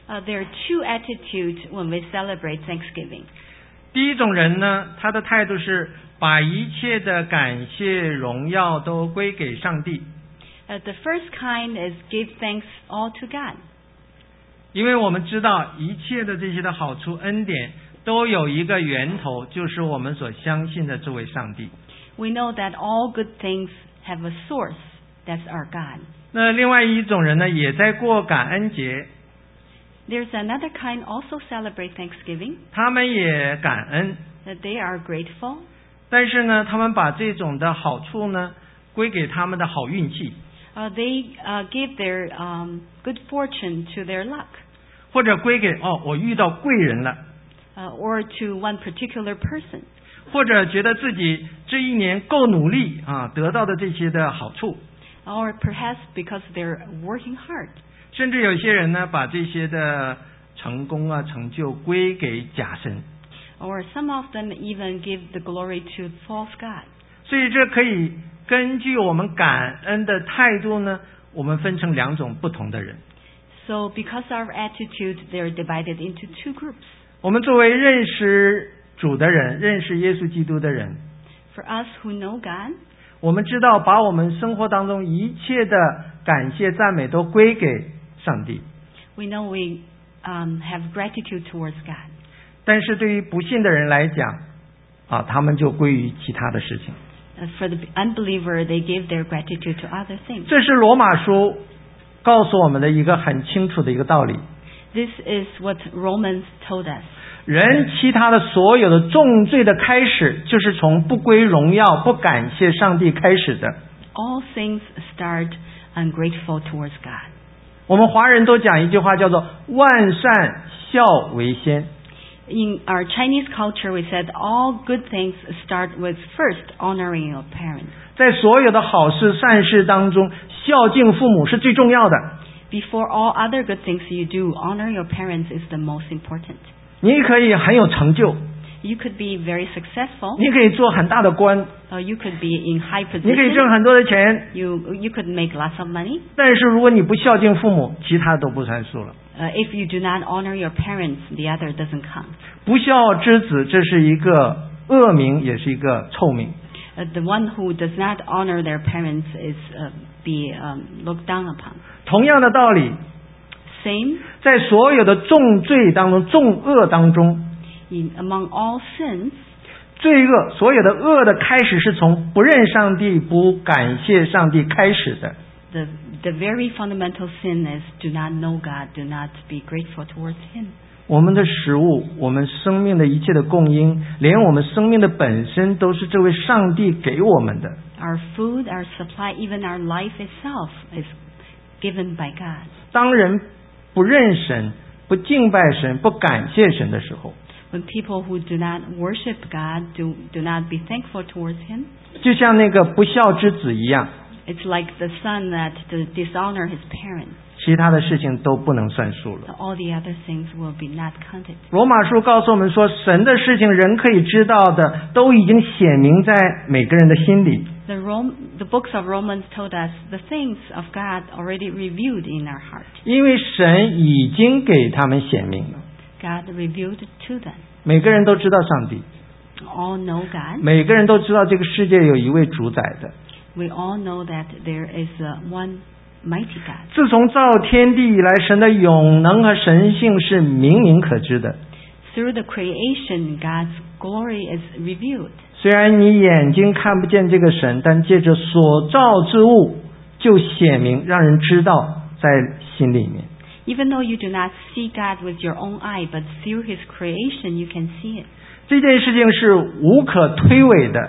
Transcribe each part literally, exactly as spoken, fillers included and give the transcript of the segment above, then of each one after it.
Uh, there are two attitudes when we celebrate Thanksgiving. 第一种人呢，他的态度是把一切的感谢荣耀都归给上帝。 Uh, the first kind is give thanks all to God. 因为我们知道一切的这些的好处恩典都有一个源头，就是我们所相信的这位上帝。 We know that all good things have a source. That's our God. 那另外一种人呢，也在过感恩节。 There's another kind also celebrate Thanksgiving. 他们也感恩。 That they are grateful. 但是呢，他们把这种的好处呢，归给他们的好运气。 Uh, they uh, give their um, good fortune to their luck. 或者归给哦，我遇到贵人了。 Uh, or to one particular person. 或者觉得自己这一年够努力啊，得到的这些的好处。 Or perhaps because they're working hard. 甚至有些人呢，把这些的成功啊、成就归给假神。 Or some of them even give the glory to false god. 所以这可以根据我们感恩的态度呢，我们分成两种不同的人。 So because our attitude, they're divided into two groups. 我们作为认识主的人，认识耶稣基督的人。 For us who know God. 我们知道把我们生活当中一切的感谢赞美都归给上帝。 We know we um, have gratitude towards God. 但是对于不信的人来讲，啊，他们就归于其他的事情。 Uh, for the unbeliever, they give their gratitude to other things. 这是罗马书告诉我们的一个很清楚的一个道理。 This is what Romans told us. 人其他的所有的重罪的开始，就是从不归荣耀、不感谢上帝开始的。 All things start ungrateful towards God. 我们华人都讲一句话，叫做“万善孝为先”。 In our Chinese culture, we said all good things start with first honoring your parents. 在所有的好事善事当中，孝敬父母是最重要的。 Before all other good things you do, honor your parents is the most important. 你可以很有成就， You could be very successful. 你可以做很大的官， Or you could be in high 你可以挣 position. 很多的钱， You you could make lots of money. 但是如果你不孝敬父母，其他都不算数了。 Uh, if you do not honor your parents, the other doesn't count. 不孝之子，这是一个恶名，也是一个臭名。 Uh, the one who does not honor their parents is uh, be um, looked down upon. 同样的道理， Same, 在所有的重罪当中、重恶当中， in, among all sins, 罪恶所有的恶的开始是从不认上帝、不感谢上帝开始的。 the the very fundamental sin is do not know God, do not be grateful towards Him. 我们的食物，我们生命的一切的供应，连我们生命的本身都是这位上帝给我们的。 Our food, our supply, even our life itself is given by God. 当人不认神、不敬拜神、不感谢神的时候， When people who do not worship God, do, do not be thankful towards Him, 就像那个不孝之子一样， it's like the son that to dishonor his parents. 其他的事情都不能算数了。 So all the other things will be not counted. 罗马书告诉我们说，神的事情人可以知道的，都已经显明在每个人的心里。 The, Rome, the books of Romans told us the things of God already revealed in our heart. 因为神已经给他们显明了， God revealed to them. 每个人都知道上帝， All know God. 每个人都知道这个世界有一位主宰的。 We all know that there is uh, one mighty God. 自从造天地以来，神的永能和神性是明明可知的。 Through the creation, God's glory is revealed. 虽然你眼睛看不见这个神，但借着所造之物就显明，让人知道在心里面。 Even though you do not see God with your own eye, but through His creation you can see it. 这件事情是无可推诿的。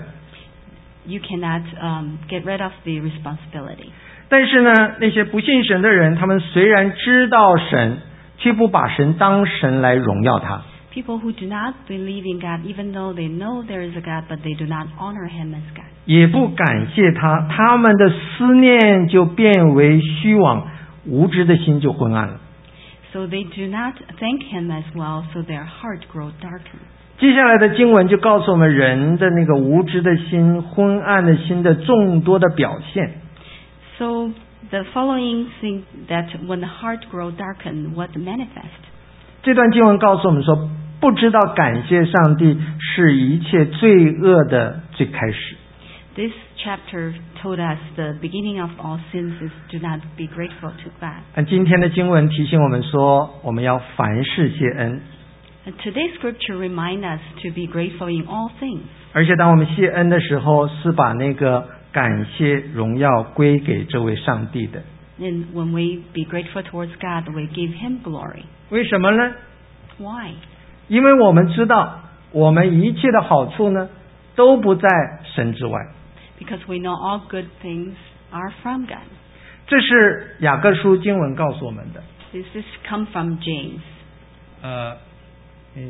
You cannot um, get rid of the responsibility. 但是呢，那些不信神的人，他们虽然知道神，却不把神当神来荣耀他。 People who do not believe in God, even though they know there is a God, but they do not honor Him as God. 也不感谢他，他们的思念就变为虚妄，无知的心就昏暗了。 So they do not thank Him as well, so their heart grows darkened. 接下来的经文就告诉我们人的那个无知的心、昏暗的心的众多的表现。 So The following thing that when the heart grow darkened, what manifest? 这段经文告诉我们说，不知道感谢上帝是一切罪恶的最开始。 This chapter told us the beginning of all sins is do not be grateful to God. 那今天的经文提醒我们说，我们要凡事谢恩。 And today's scripture remind us to be grateful in all things. 而且当我们谢恩的时候，是把那个感谢荣耀归给这位上帝的。 And when we be grateful towards God, we give Him glory. 为什么呢？ Why? 因为我们知道，我们一切的好处呢，都不在神之外。 Because we know all good things are from God. 这是雅各书经文告诉我们的。 This is come from James. 呃，诶，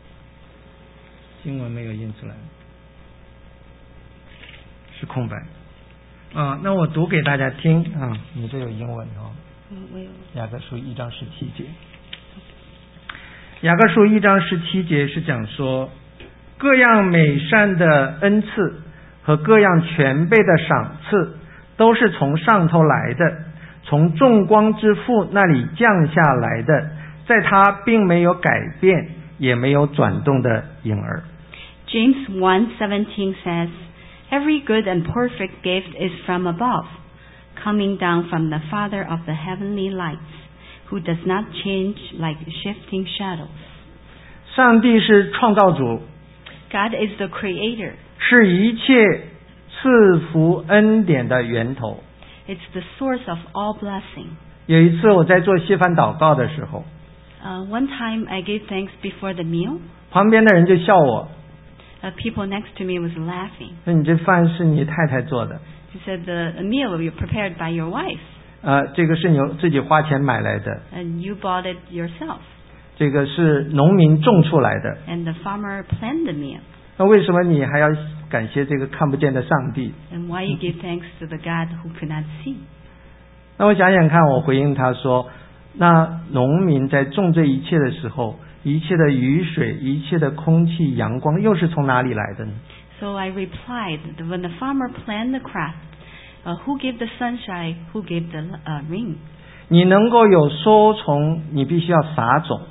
经文没有印出来，是空白。啊，那我读给大家听啊，你这有英文哦。雅各书一章十七节。雅各书一章十七节是讲说，各样美善的恩赐和各样全备的赏赐，都是从上头来的，从众光之父那里降下来的，在他并没有改变，也没有转动的影儿。 James one seventeen says, Every good and perfect gift is from above, coming down from the Father of the heavenly lights, who does not change like shifting shadows. 上帝是创造主， God is the creator. 是一切赐福恩典的源头。 It's the source of all blessing. 有一次我在做稀饭祷告的时候， Uh, one time I gave thanks before the meal. 旁边的人就笑我， Uh, people next to me was laughing. 说你这饭是你太太做的， He said, the meal you prepared by your wife, 呃，这个是你自己花钱买来的， and you bought it yourself. 这个是农民种出来的， And the farmer planned the meal. 那为什么你还要感谢这个看不见的上帝？ And why you give thanks to the God who could not see? 那我想想看，我回应他说，那农民在种这一切的时候，一切的雨水，一切的空气、阳光，又是从哪里来的呢？ So I replied, that when the farmer planned the crop, uh, who gave the sunshine, who gave the uh, rain? 你能够有收成，你必须要撒种。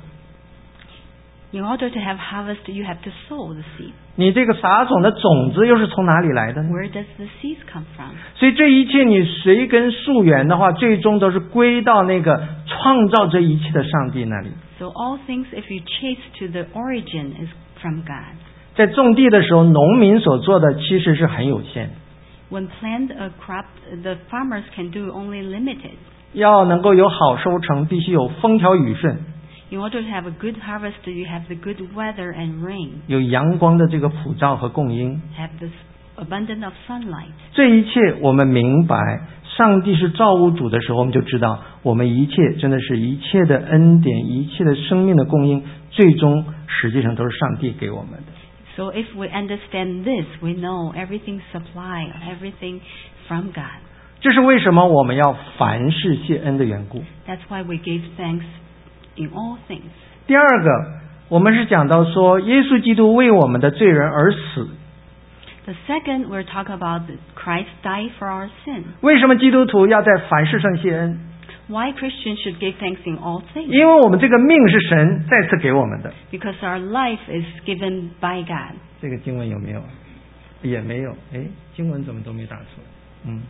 In order to have harvest, you have to sow the seed. 你这个撒种的种子又是从哪里来的呢？ Where does the seeds come from? 所以这一切你随根溯源的话，最终都是归到那个创造这一切的上帝那里。 So all things, if you chase to the origin, is from God. 在种地的时候，农民所做的其实是很有限的。 When plant a crop, the farmers can do only limited. 要能够有好收成，必须有风调雨顺， In order to have a good harvest, you have the good weather and rain. 有阳光的这个普照和供应。 Have this abundance of sunlight. 这一切我们明白，上帝是造物主的时候，我们就知道，我们一切真的是一切的恩典，一切的生命的供应，最终实际上都是上帝给我们的。 So if we understand this, we know everything supply, everything from God. 这是为什么我们要凡事谢恩的缘故。 That's why we give thanks in all things. 第二个，我们是讲到说，耶稣基督为我们的罪人而死。 The second, we're talking about that Christ died for our sin. 为什么基督徒要在凡事上谢恩？ Why Christians should give thanks in all things? 因为我们这个命是神再次给我们的。 Because our life is given by God. 这个经文有没有？也没有。哎，经文怎么都没打出来？嗯，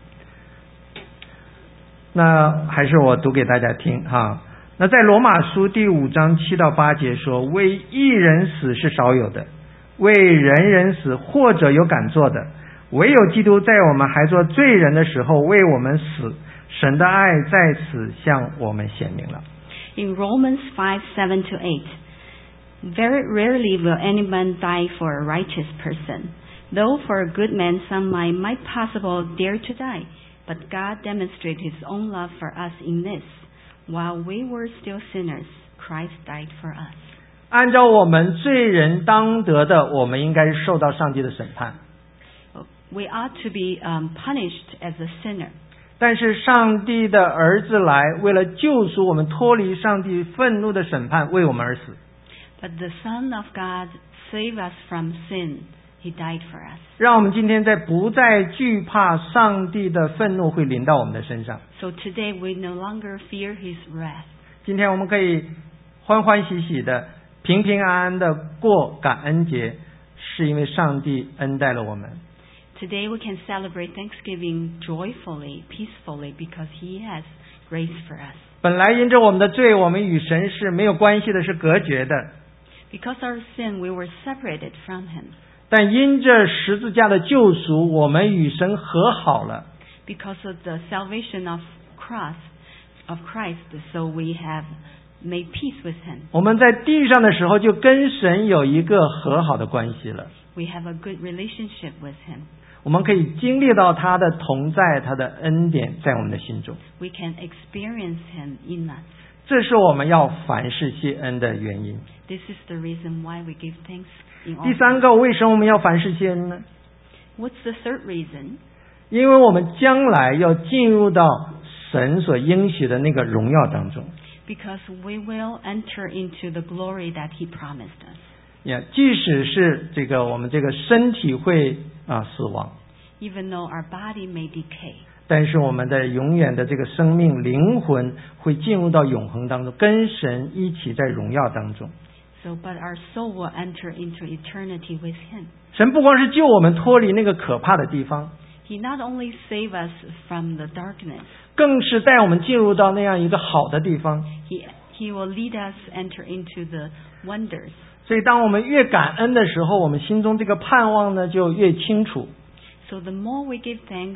那还是我读给大家听哈。那在罗马书第五章七到八节说，为一人死是少有的，为人人死或者有敢做的，唯有基督在我们还做罪人的时候为我们死，神的爱在此向我们显明了。 In Romans five, seven to eight, very rarely will any man die for a righteous person, though for a good man some might, might possible dare to die. But God demonstrated His own love for us in this, while we were still sinners, Christ died for us. 按照我们罪人当得的，我们应该受到上帝的审判。 We ought to be um, punished as a sinner. 但是上帝的儿子来，为了救赎我们脱离上帝愤怒的审判，为我们而死。 But the Son of God saved us from sin He died for us. 让我们今天在不再惧怕上帝的愤怒会临到我们的身上。 So today we no longer fear His wrath. 今天我们可以欢欢喜喜的、平平安安的过感恩节，是因为上帝恩待了我们。 Today we can celebrate Thanksgiving joyfully, peacefully, because He has grace for us. 本来因着我们的罪，我们与神是没有关系的，是隔绝的。 Because of our sin, we were separated from Him. 但因着十字架的救赎，我们与神和好了。 Because of the salvation of cross of Christ, so we have made peace with Him. 我们在地上的时候就跟神有一个和好的关系了。 We have a good relationship with Him. 我们可以经历到他的同在，他的恩典在我们的心中。 We can experience Him in us. 这是我们要凡事谢恩的原因。 This is the reason why we give thanks in all. 第三个，为什么我们要凡事谢恩呢？ What's the third reason? 因为我们将来要进入到神所应许的那个荣耀当中。 Because we will enter into the glory that He promised us. 也即使是这个我们这个身体会啊死亡， Even though our body may decay, 但是我们的永远的这个生命灵魂会进入到永恒当中，跟神一起在荣耀当中。 so but our soul will enter into eternity with Him. 神不光是救我们脱离那个可怕的地方， He not only save us from the darkness, 更是带我们进入到那样一个好的地方。 He He will lead us enter into the wonders. 所以当我们越感恩的时候，我们心中这个盼望呢就越清楚。 So the more we give thanks,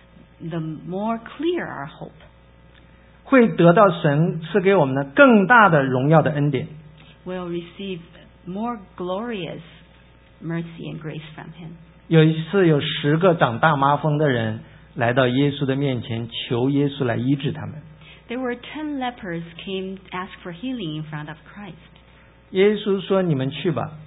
the more clear our hope. 会得到神赐给我们的更大的荣耀的恩典。 We'll receive more glorious mercy and grace from Him. 有一次，有十个长大麻风的人来到耶稣的面前，求耶稣来医治他们。 There were ten lepers came ask for healing in front of Christ. 耶稣说：“你们去吧。”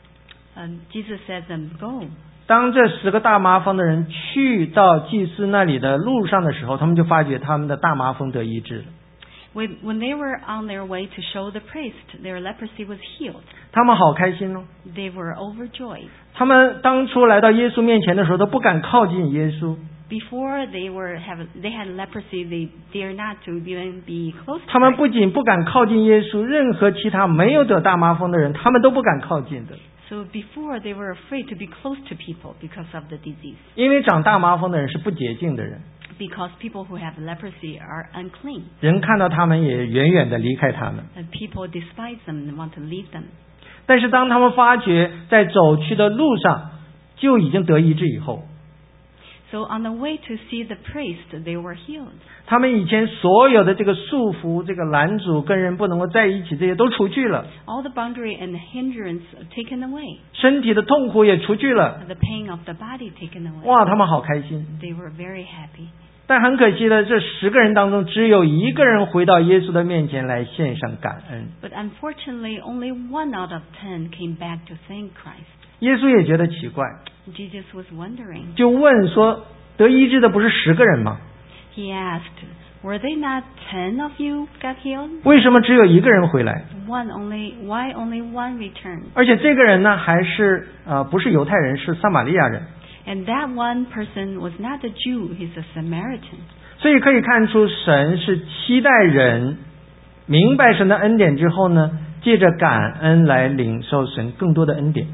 Um, Jesus said them, "Go." 当这十个大麻风的人去到祭司那里的路上的时候，他们就发觉他们的大麻风得医治了。 When, when they were on their way to show the priest, their leprosy was healed. 他们好开心哦！ They were overjoyed. 他们当初来到耶稣面前的时候，都不敢靠近耶稣。 Before they were have they had leprosy, they dare not to even be close to 他们 Christ. 不仅不敢靠近耶稣，任何其他没有得大麻风的人，他们都不敢靠近的。 So before they were afraid to be close to people because of the disease. 因为长大麻风的人是不洁净的人， Because people who have leprosy are unclean. 人看到他们也远远的离开他们。 And people despise them and want to leave them. 但是当他们发觉在走去的路上就已经得医治以后， So on the way to see the priest, they were healed. 他们以前所有的这个束缚、这个拦阻、跟人不能够在一起，这些都除去了， All the boundary and hindrance taken away. 身体的痛苦也除去了。 The pain of the body taken away. 哇，他们好开心！ They were very happy. 但很可惜的，这十个人当中只有一个人回到耶稣的面前来献上感恩。 But unfortunately, only one out of ten came back to thank Christ. 耶稣也觉得奇怪， Jesus was wondering. 就问说：“得医治的不是十个人吗？ He asked, "Were they not ten of you got healed? 为什么只有一个人回来？ One only. Why only one returned?" 而且这个人呢，还是呃不是犹太人，是撒玛利亚人。 And that one person was not a Jew; he's a Samaritan. 所以可以看出，神是期待人明白神的恩典之后呢，借着感恩来领受神更多的恩典。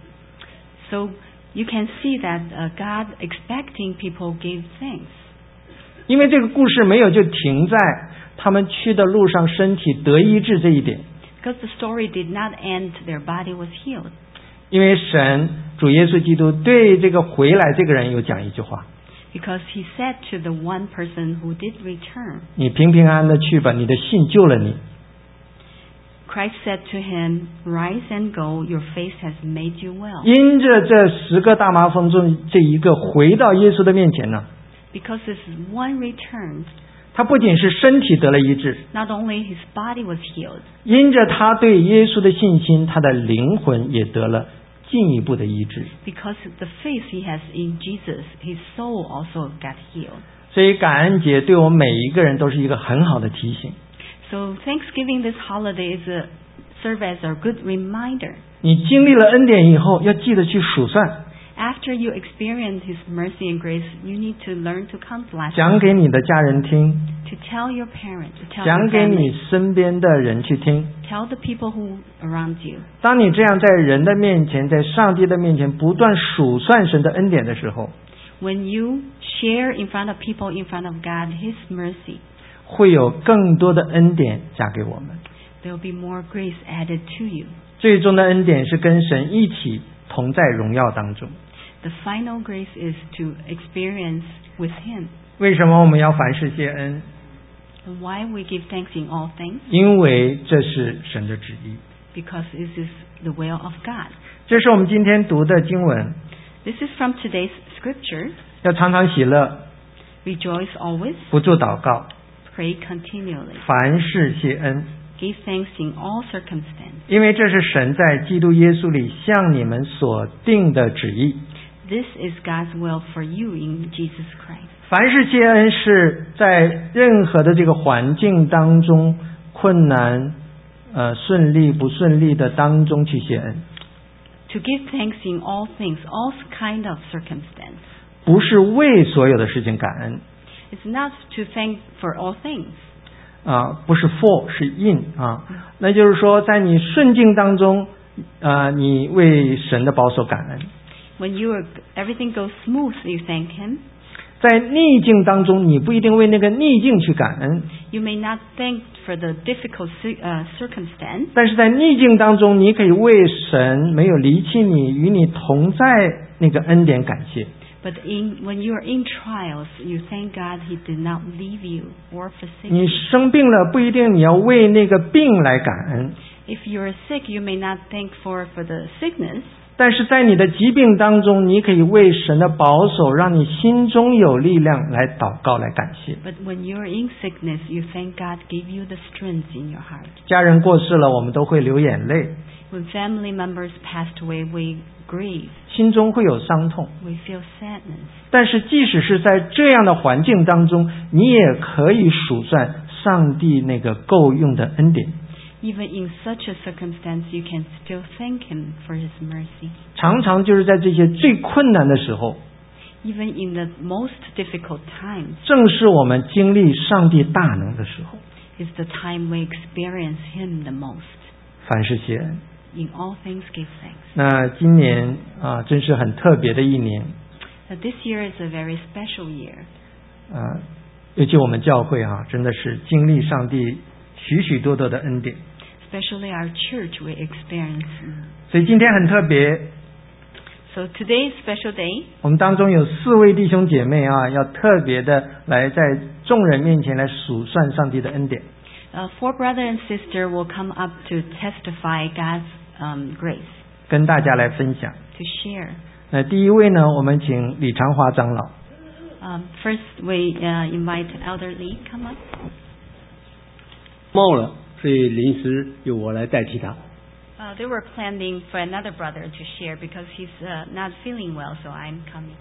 So you can see that uh, God expecting people gave thanks. 因为这个故事没有就停在他们去的路上身体得医治这一点， Because the story did not end, their body was healed. 因为神主耶稣基督对这个回来这个人有讲一句话： Because he said to the one person who did return, 你平平安安的去吧，你的信救了你。 Christ said to him, "Rise and go, your faith has made you well." 因着这十个大麻风中这一个回到耶稣的面前呢， Because this one returned, 他不仅是身体得了医治， not only his body was healed, 因着他对耶稣的信心，他的灵魂也得了进一步的医治。 because the faith he has in Jesus, his soul also got healed. 所以感恩节对我们每一个人都是一个很好的提醒。 So Thanksgiving this holiday is a, serve as a good reminder. 你经历了恩典以后，要记得去数算。 after you experience His mercy and grace, you need to learn to count blessings. 讲给你的家人听， To tell your parents, to tell 讲 your 给你 family, 身边的人去听。 tell the people who around you. 当你这样在人的面前，在上帝的面前不断数算神的恩典的时候， When you share in front of people, in front of God, His mercy, 会有更多的恩典加给我们。 there will be more grace added to you. 最终的恩典是跟神一起同在荣耀当中。 The final grace is to experience with Him. 为什么我们要凡事谢恩？ And why we give thanks in all things? 因为这是神的旨意。 Because this is the will of God. 这是我们今天读的经文。 This is from today's scripture. 要常常喜乐， Rejoice always, 不住祷告， pray continually, 凡事谢恩， give thanks in all circumstances. 因为这是神在基督耶稣里向你们所定的旨意。 This is God's will for you in Jesus Christ. 凡事谢恩是在任何的这个环境当中，困难、呃顺利不顺利的当中去谢恩， To give thanks in all things, all kind of circumstance. 不是为所有的事情感恩 It's not to thank for all things. 啊、不是 for 是 in 啊，那就是说在你顺境当中，呃，你为神的保守感恩。 When you are, everything goes smooth, you thank Him. 在逆境当中，你不一定为那个逆境去感恩， You may not thank for the difficult ci- uh, circumstance, 但是在逆境当中，你可以为神没有离弃你、与你同在那个恩典感谢。 but in, when you are in trials, you thank God He did not leave you or forsake 你 you. 生病了，不一定你要为那个病来感恩， If you are sick, you may not thank for, for the sickness, 但是在你的疾病当中，你可以为神的保守，让你心中有力量来祷告来感谢。 but when you are in sickness, you thank God gave you the strength in your heart. 家人过世了，我们都会流眼泪， When family members passed away, we grieve, 心中会有伤痛。 we feel sadness. 但是即使是在这样的环境当中，你也可以数算上帝那个够用的恩典。 Even in such a circumstance, you can still thank Him for His mercy. 常常就是在这些最困难的时候， Even in the most difficult times 正是我们经历上帝大能的时候。 is the time we experience Him the most. 凡事谢恩。 In all things, give thanks. 那今年啊，真是很特别的一年 Now, this year is a very special year. 啊，尤其我们教会啊，真的是经历上帝许许多多的恩典。 Especially our church, we experience. 所以今天很特别， So today is special day. 我们当中有四位弟兄姐妹啊，要特别的来在众人面前来数算上帝的恩典。 Uh, four brother and sister will come up to testify God's um, grace, 跟大家来分享。 to share. 那第一位呢，我们请李长华长老。 Um, first, we uh, invite Elder Lee come up. 冒了，所以临时由我来代替他。 Uh, they were planning for another brother to share because he's uh, not feeling well, so I'm coming.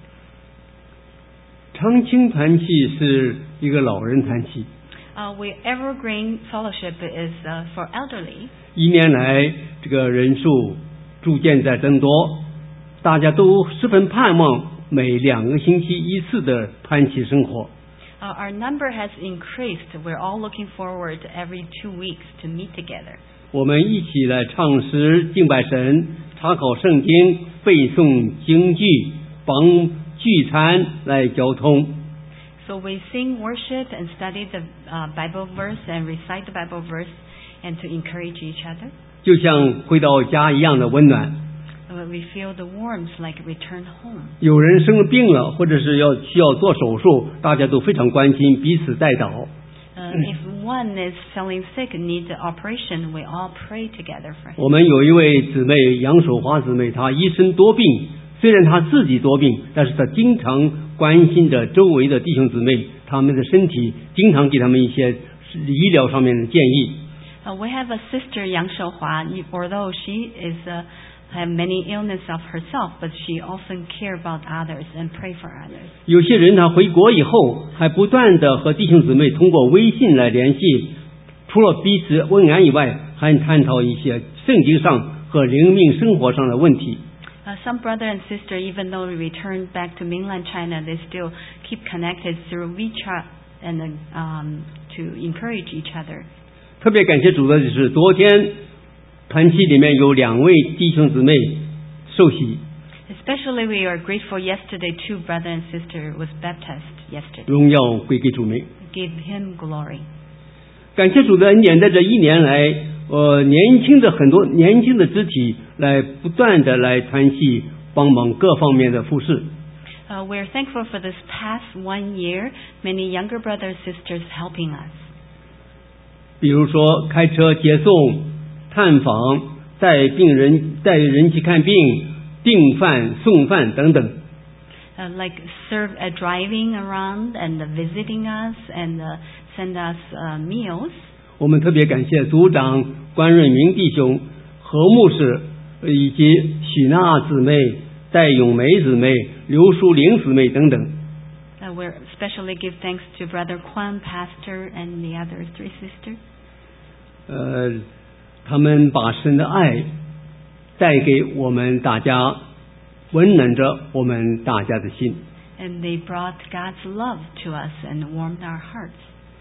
长青团契是一个老人团契， Uh, we Evergreen Fellowship is uh, for elderly. 一年来这个人数逐渐在增多，大家都十分盼望每两个星期一次的团契生活。 Uh, our number has increased. We're all looking forward every two weeks to meet together. 我们一起来唱诗、敬拜神、查考圣经、背诵经句、帮聚餐来交通。 So we sing worship and study the uh, Bible verse and recite the Bible verse and to encourage each other. 就像回到家一样的温暖。 Uh, we feel the warmth like return home. 有人生病了，或者是要需要做手术，大家都非常关心，彼此代祷。 Uh, if one is feeling sick and needs an operation, we all pray together for him. 我们有一位姊妹杨守华姊妹，她一生多病，虽然她自己多病，但是她经常关心着周围的弟兄姊妹，他们的身体，经常给他们一些医疗上面的建议。 Uh, we have a sister, Yang Shouhua, although she is uh, have many illness of herself, but she often care about others and pray for others. 有些人他回国以后，还不断的和弟兄姊妹通过微信来联系，除了彼此问安以外，还探讨一些圣经上和灵命生活上的问题。 Uh, some brother and sister, even though we returned back to mainland China, they still keep connected through WeChat and um, to encourage each other. 特别感谢主的就是昨天团契里面有两位弟兄姊妹受洗。 Especially we are grateful yesterday two brother and sister was baptized yesterday. 荣耀归给主名。 Give him glory. 感谢主的恩典，在这一年来，呃，年轻的很多年轻的肢体来不断的来团契，帮忙各方面的服侍。 Uh, we're thankful for this past one year, many younger brothers and sisters helping us. 比如说开车接送、探访、带病人带人去看病、订饭、送饭等等。 Uh, like serve uh, driving around and uh, visiting us and uh, send us uh, meals. 我们特别感谢组长关瑞明弟兄、何牧师以及许娜姊妹、戴永梅姊妹、刘淑玲姊妹等等。 Uh, we especially give thanks to Brother Kwan, Pastor, and the other three sisters. 呃，他们把神的爱带给我们大家，温暖着我们大家的心。 And they brought God's love to us and warmed our hearts.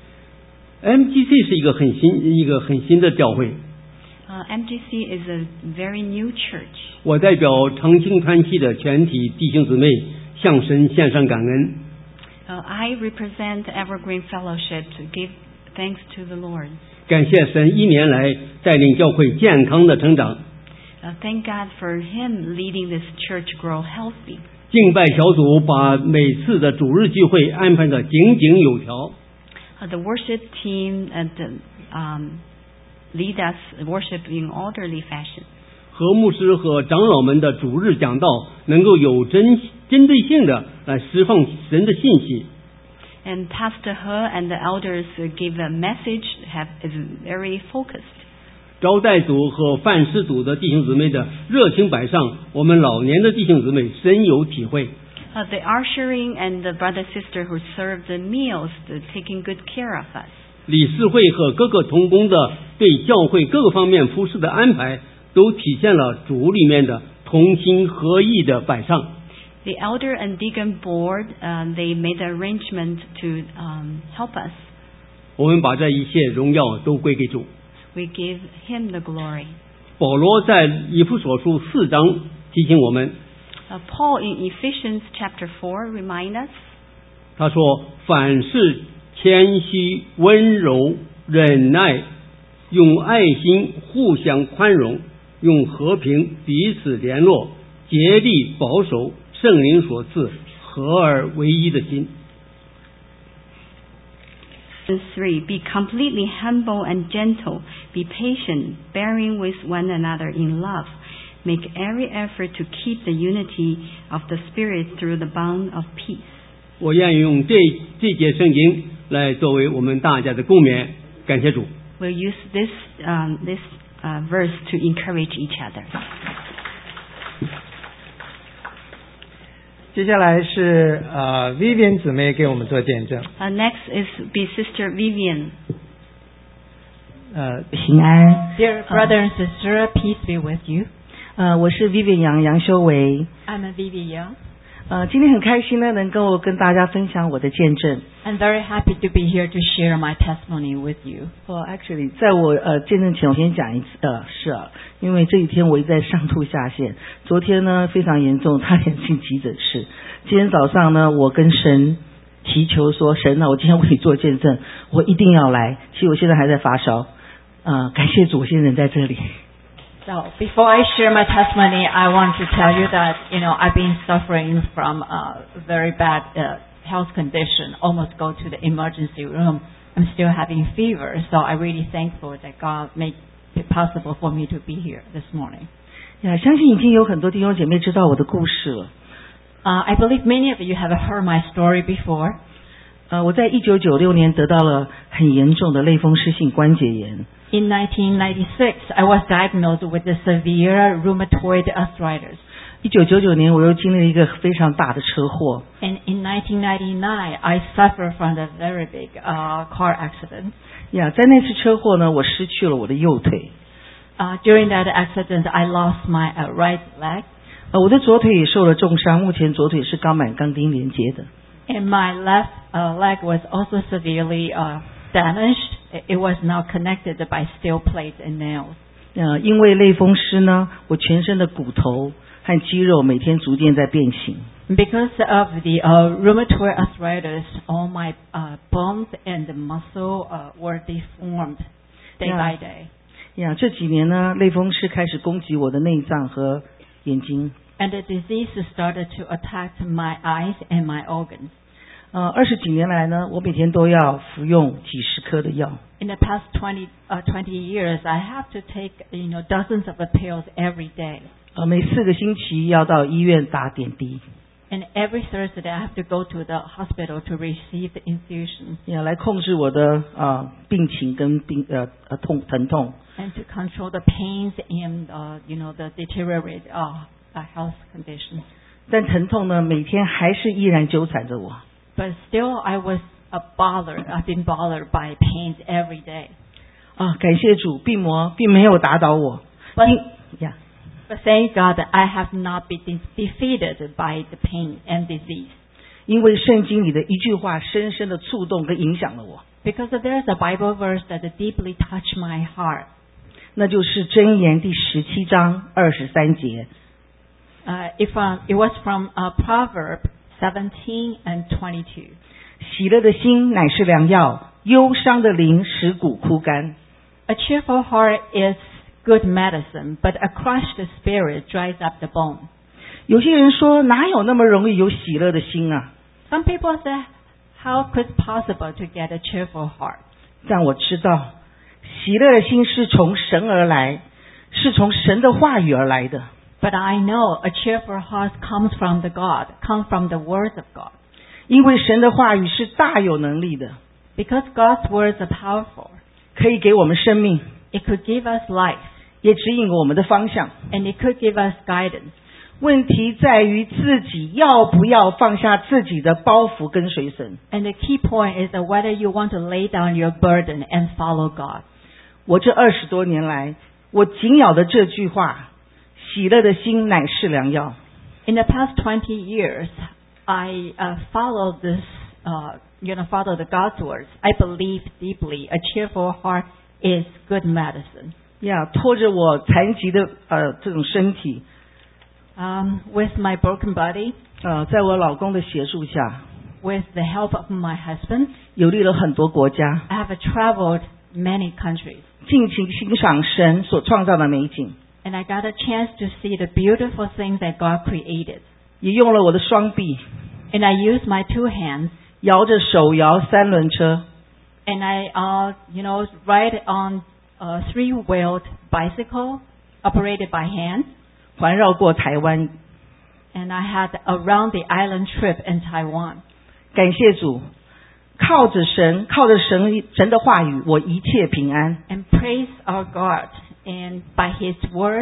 M G C 是一个很新一个很新的教会。 Uh, M G C is a very new church. 我代表长青团契的全体弟兄姊妹向神献上感恩。 Uh, I represent Evergreen Fellowship to give thanks to the Lord. 感谢神一年来带领教会健康的成长。 Uh, thank God for Him leading this church grow healthy. 敬拜小组把每次的主日聚会安排得井井有条。 Uh, the worship team and the, um, lead us worship in orderly fashion. 何牧师和长老们的主日讲道能够有针针对性的来释放神的信息。 And Pastor He and the elders give a message have is very focused. 招待组和饭食组的弟兄姊妹的热情摆上，我们老年的弟兄姊妹深有体会。 Uh, the ushering and the brother sister who serve the meals, the taking good care of us. 理事会和各个同工的对教会各个方面服侍的安排，都体现了主里面的同心合意的摆上。 The elder and deacon board, uh, they made the arrangement to um, help us. 我们把这一切荣耀都归给主。 We give Him the glory. 保罗在以弗所书四章提醒我们。 Uh, Paul in Ephesians chapter four remind us. 他说：凡事谦虚、温柔、忍耐，用爱心互相宽容，用和平彼此联络，竭力保守圣灵所赐合而为一的心。 three. Be completely humble and gentle. Be patient, bearing with one another in love. Make every effort to keep the unity of the Spirit through the bond of peace. 我愿意用这这节圣经来作为我们大家的共勉，感谢主。 We'll use this um, this uh, verse to encourage each other. 接下来是呃 Vivian 姊妹给我们做见证。 Uh, next is be Sister Vivian. 呃， 平安 Dear brother and sister, peace be with you. 呃，我是 Vivian 杨杨修为。 I'm a Vivi Young. 呃，今天很开心呢，能够跟大家分享我的见证。 I'm very happy to be here to share my testimony with you. 哦、actually， 在我呃见证前，我先讲一次呃是啊，因为这几天我一直在上吐下泻，昨天呢非常严重，差点进急诊室。今天早上呢，我跟神祈求说，神啊，我今天为你做见证，我一定要来。其实我现在还在发烧，呃，感谢主，我现在人在这里。 So before I share my testimony, I want to tell you that, you know, I've been suffering from a very bad uh, health condition, almost go to the emergency room. I'm still having fever, so I'm really thankful that God made it possible for me to be here this morning. 呀，相信已经有很多弟兄姐妹知道我的故事了。 Uh, I believe many of you have heard my story before. 呃，我在一九九六年得到了很严重的类风湿性关节炎。 In nineteen ninety-six, I was diagnosed with a severe rheumatoid arthritis. 一九九九年，我又经历了一个非常大的车祸。 And in nineteen ninety-nine, I suffered from a very big uh, car accident. 呀，在那次车祸呢，我失去了我的右腿。 Uh, during that accident, I lost my uh, right leg. 呃，我的左腿也受了重伤，目前左腿是钢板钢钉连接的。 And my left uh, leg was also severely uh, damaged. It was now connected by steel plates and nails. 呃，因为类风湿呢，我全身的骨头和肌肉每天逐渐在变形。 Because of the uh, rheumatoid arthritis, all my uh, bones and the muscle uh, were deformed day Yeah. by day. 呀，这几年呢，类风湿开始攻击我的内脏和眼睛。 And the disease started to attack my eyes and my organs. 呃，二十几年来呢，我每天都要服用几十颗的药。 In the past twenty, uh, twenty years, I have to take, you know, dozens of pills every day. 呃，每四个星期要到医院打点滴。 And every Thursday, I have to go to the hospital to receive the infusions. 呀，来控制我的呃病情跟病呃呃痛疼痛。 And to control the pains and, uh, you know, the deteriorate uh, uh, health conditions. 但疼痛呢，每天还是依然纠缠着我。 But still, I was uh, bothered. I've been bothered by pains every day. 啊，感谢主，病魔并没有打倒我。 But, 因呀， but thank God that I have not been defeated by the pain and disease. 因为圣经里的一句话深深的触动跟影响了我， Because there's a Bible verse that deeply touched my heart. 那就是箴言第十七章二十三节。 Uh, if, uh, it was from uh, Proverbs seventeen and twenty-two. 喜乐的心乃是良药，忧伤的灵使骨枯干。 A cheerful heart is good medicine, but a crushed spirit dries up the bone. 有些人说，哪有那么容易有喜乐的心啊？ Some people say, how could it possible to get a cheerful heart? 但我知道，喜乐的心是从神而来，是从神的话语而来的。 But I know a cheerful heart comes from the God, comes from the words of God. 因为神的话语是大有能力的， Because God's words are powerful. 可以给我们生命， It could give us life, 也指引我们的方向。 and it could give us guidance. 问题在于自己要不要放下自己的包袱跟随神。 And the key point is that whether you want to lay down your burden and follow God. 我这二十多年来，我紧咬的这句话，喜乐的心乃是良药。 In the past twenty years, I uh, followed this, uh, you know, follow the God's words. I believe deeply a cheerful heart is good medicine. 呀，拖着我残疾的呃这种身体， Um, with my broken body, 呃，在我老公的协助下， with the help of my husband, 游历了很多国家， I have traveled many countries. 尽情欣赏神所创造的美景， And I got a chance to see the beautiful things that God created. 也用了我的双臂， And I used my two hands, 摇着手摇三轮车， and I, uh, you know, ride on a three-wheeled bicycle operated by hand. 环绕过台湾。 And I had a round the island trip in Taiwan. 感谢主，靠着神，靠着神神的话语，我一切平安。 And praise our God. And by His words,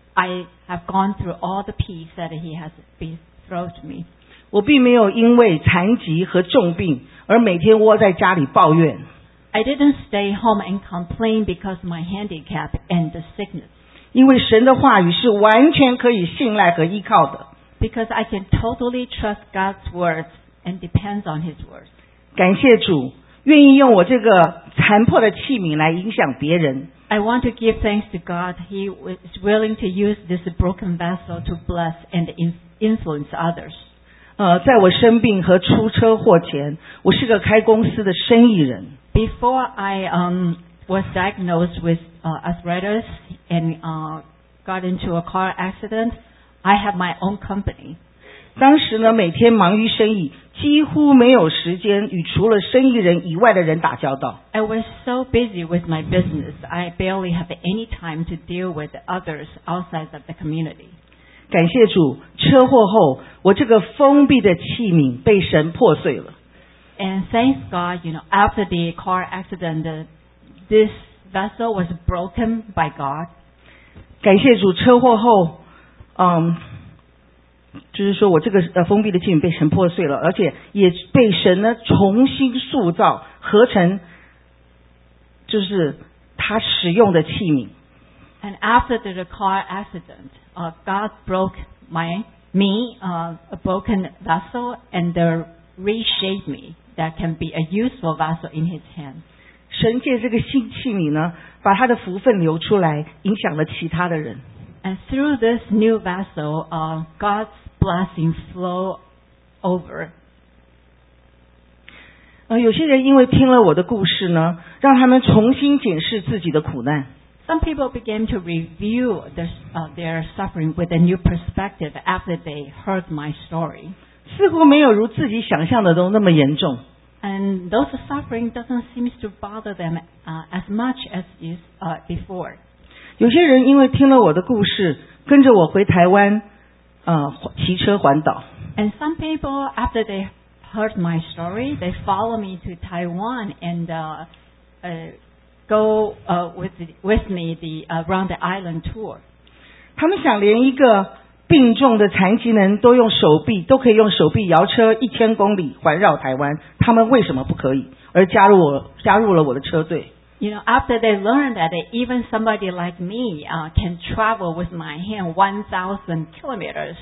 I have gone through all the peace that He has bestowed me. 我并没有因为残疾和重病而每天窝在家里抱怨。 I didn't stay home and complain because of my handicap and the sickness. 因为神的话语是完全可以信赖和依靠的。 Because I can totally trust God's words and depends on His words. 感谢主，愿意用我这个残破的器皿来影响别人。 I want to give thanks to God. He is willing to use this broken vessel to bless and influence others. 呃，在我生病和出车祸前，我是个开公司的生意人。 Before I um, was diagnosed with uh, arthritis and uh, got into a car accident, I have my own company. 当时呢，每天忙于生意，几乎没有时间与除了生意人以外的人打交道。 I was so busy with my business, I barely have any time to deal with others outside of the community. 感谢主，车祸后，我这个封闭的器皿被神破碎了。 And thanks God, you know, after the car accident, the, this vessel was broken by God. 感谢主，车祸后，嗯，就是说我这个呃封闭的器皿被神破碎了，而且也被神呢重新塑造，合成就是他使用的器皿。 And after the car accident, uh, God broke my me uh, a broken vessel and uh, reshape me that can be a useful vessel in His hands. 神借这个新器皿呢，把他的福分流出来，影响了其他的人。 And through this new vessel, uh, God's blessing flow over. 呃，有些人因为听了我的故事呢，让他们重新检视自己的苦难。 Some people began to review their, uh, their suffering with a new perspective after they heard my story. 似乎没有如自己想象的都那么严重。 And those suffering doesn't seem to bother them uh, as much as is uh, before. 有些人因为听了我的故事，跟着我回台湾，呃，骑车环岛。 And some people, after they heard my story, they follow me to Taiwan and uh, uh, go uh, with with me the around the island tour. 他们想连一个病重的残疾人都用手臂都可以用手臂摇车一千公里环绕台湾，他们为什么不可以？而加入我加入了我的车队。 You know, after they learned that even somebody like me uh, can travel with my hand one thousand kilometers,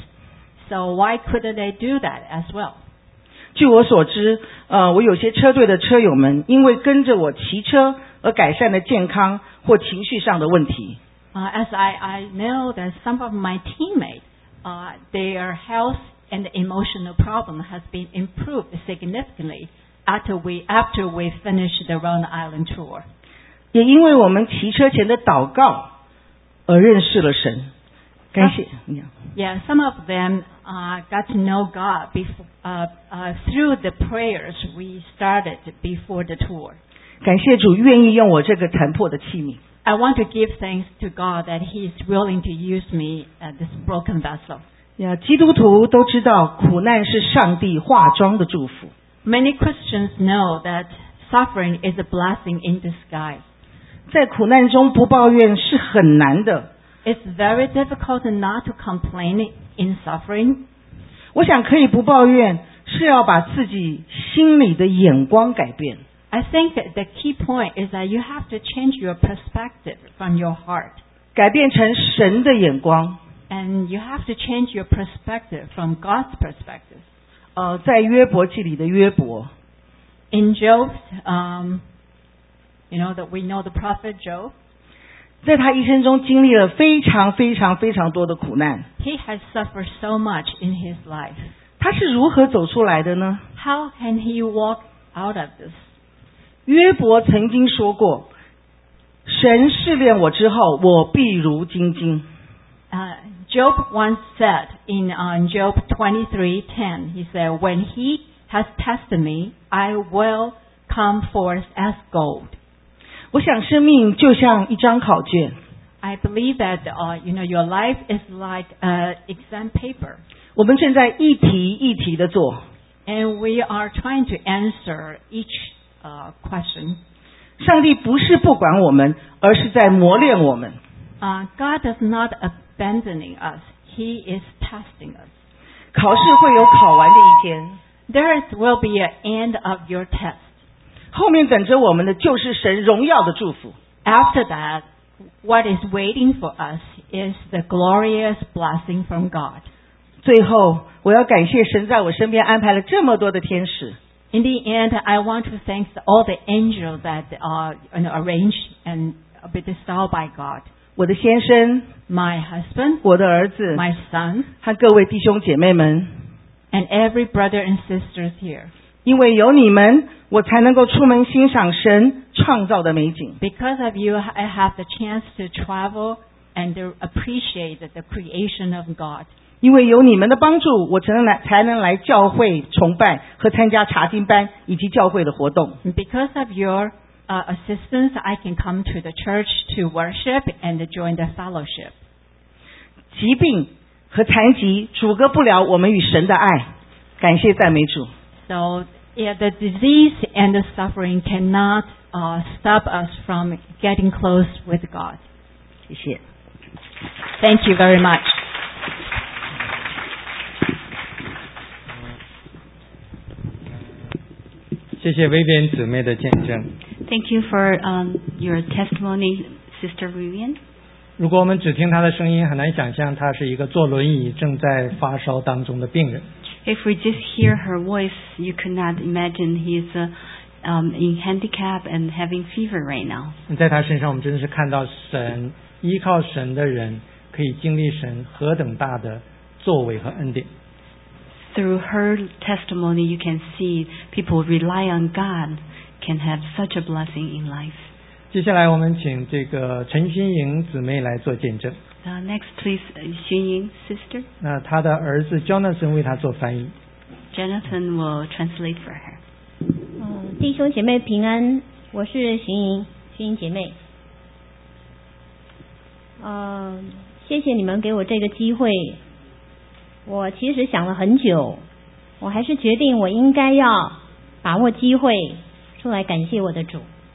so why couldn't they do that as well? 据我所知，呃，我有些车队的车友们因为跟着我骑车而改善了健康或情绪上的问题。 Uh, as I, I know that some of my teammates, uh, their health and emotional problem has been improved significantly after we after we finished the Round Island tour. 也因为我们骑车前的祷告而认识了神。感谢。Uh, yeah, some of them uh, got to know God before, uh, uh, through the prayers we started before the tour. 感谢主愿意用我这个残破的器皿。 I want to give thanks to God that He is willing to use me as this broken vessel. 呀，基督徒都知道苦难是上帝化妆的祝福。 Many Christians know that suffering is a blessing in disguise. 在苦难中不抱怨是很难的。 It's very difficult not to complain in suffering. 我想可以不抱怨，是要把自己心里的眼光改变。 I think the key point is that you have to change your perspective from your heart. 改变成神的眼光。 And you have to change your perspective from God's perspective. 呃，在约伯记里的约伯。 In Job, um, you know that we know the prophet Job. 在他一生中经历了非常非常非常多的苦难。 He has suffered so much in his life. 他是如何走出来的呢？ How can he walk out of this? 约伯曾经说过，神试炼我之后，我必如精金。 Uh, Job once said in uh, Job twenty-three ten, he said, when he has tested me, I will come forth as gold. 我想生命就像一张考卷。 I believe that uh, you know your life is like an exam paper. 我们正在一题一题的做。 And we are trying to answer each uh, question. 上帝不是不管我们，而是在磨练我们。 Uh, God is not abandoning us. He is testing us. 考试会有考完的一天。 There is, will be an end of your test. 后面等着我们的就是神荣耀的祝福。 After that, what is waiting for us is the glorious blessing from God. 最后，我要感谢神在我身边安排了这么多的天使。 In the end, I want to thank all the angels that are you know, arranged and be bestowed by God. 我的先生， My husband, 我的儿子， my son, 和各位弟兄姐妹们。 and every brother and sisters here. 因为有你们，我才能够出门欣赏神创造的美景。 Because of you, I have the chance to travel and to appreciate the creation of God. 因为有你们的帮助，我才能来才能来教会崇拜和参加查经班以及教会的活动。 Because of your uh, assistance, I can come to the church to worship and to join the fellowship. 疾病和残疾阻隔不了我们与神的爱。感谢赞美主。 So yeah, the disease and the suffering cannot uh, stop us from getting close with God. 谢谢。 Thank you very much. 谢谢薇薇姊妹的见证。 Thank you for um, your testimony, Sister Vivian. 如果我们只听他的声音，很难想象他是一个坐轮椅正在发烧当中的病人。 If we just hear her voice, you could not imagine he is uh, um, in handicap and having fever right now. 在他身上，我们真的是看到神依靠神的人可以经历神何等大的作为和恩典。 Through her testimony, you can see people rely on God can have such a blessing in life. 接下来我们请这个陈新颖姊妹来做见证。 Uh, next, please, uh, Xun Ying, sister. 那他的儿子 Jonathan 为他做翻译。 Jonathan will translate for her. 嗯，弟兄姐妹平安，我是徐莹，徐莹姐妹。呃，谢谢你们给我这个机会。我其实想了很久，我还是决定我应该要把握机会出来感谢我的主。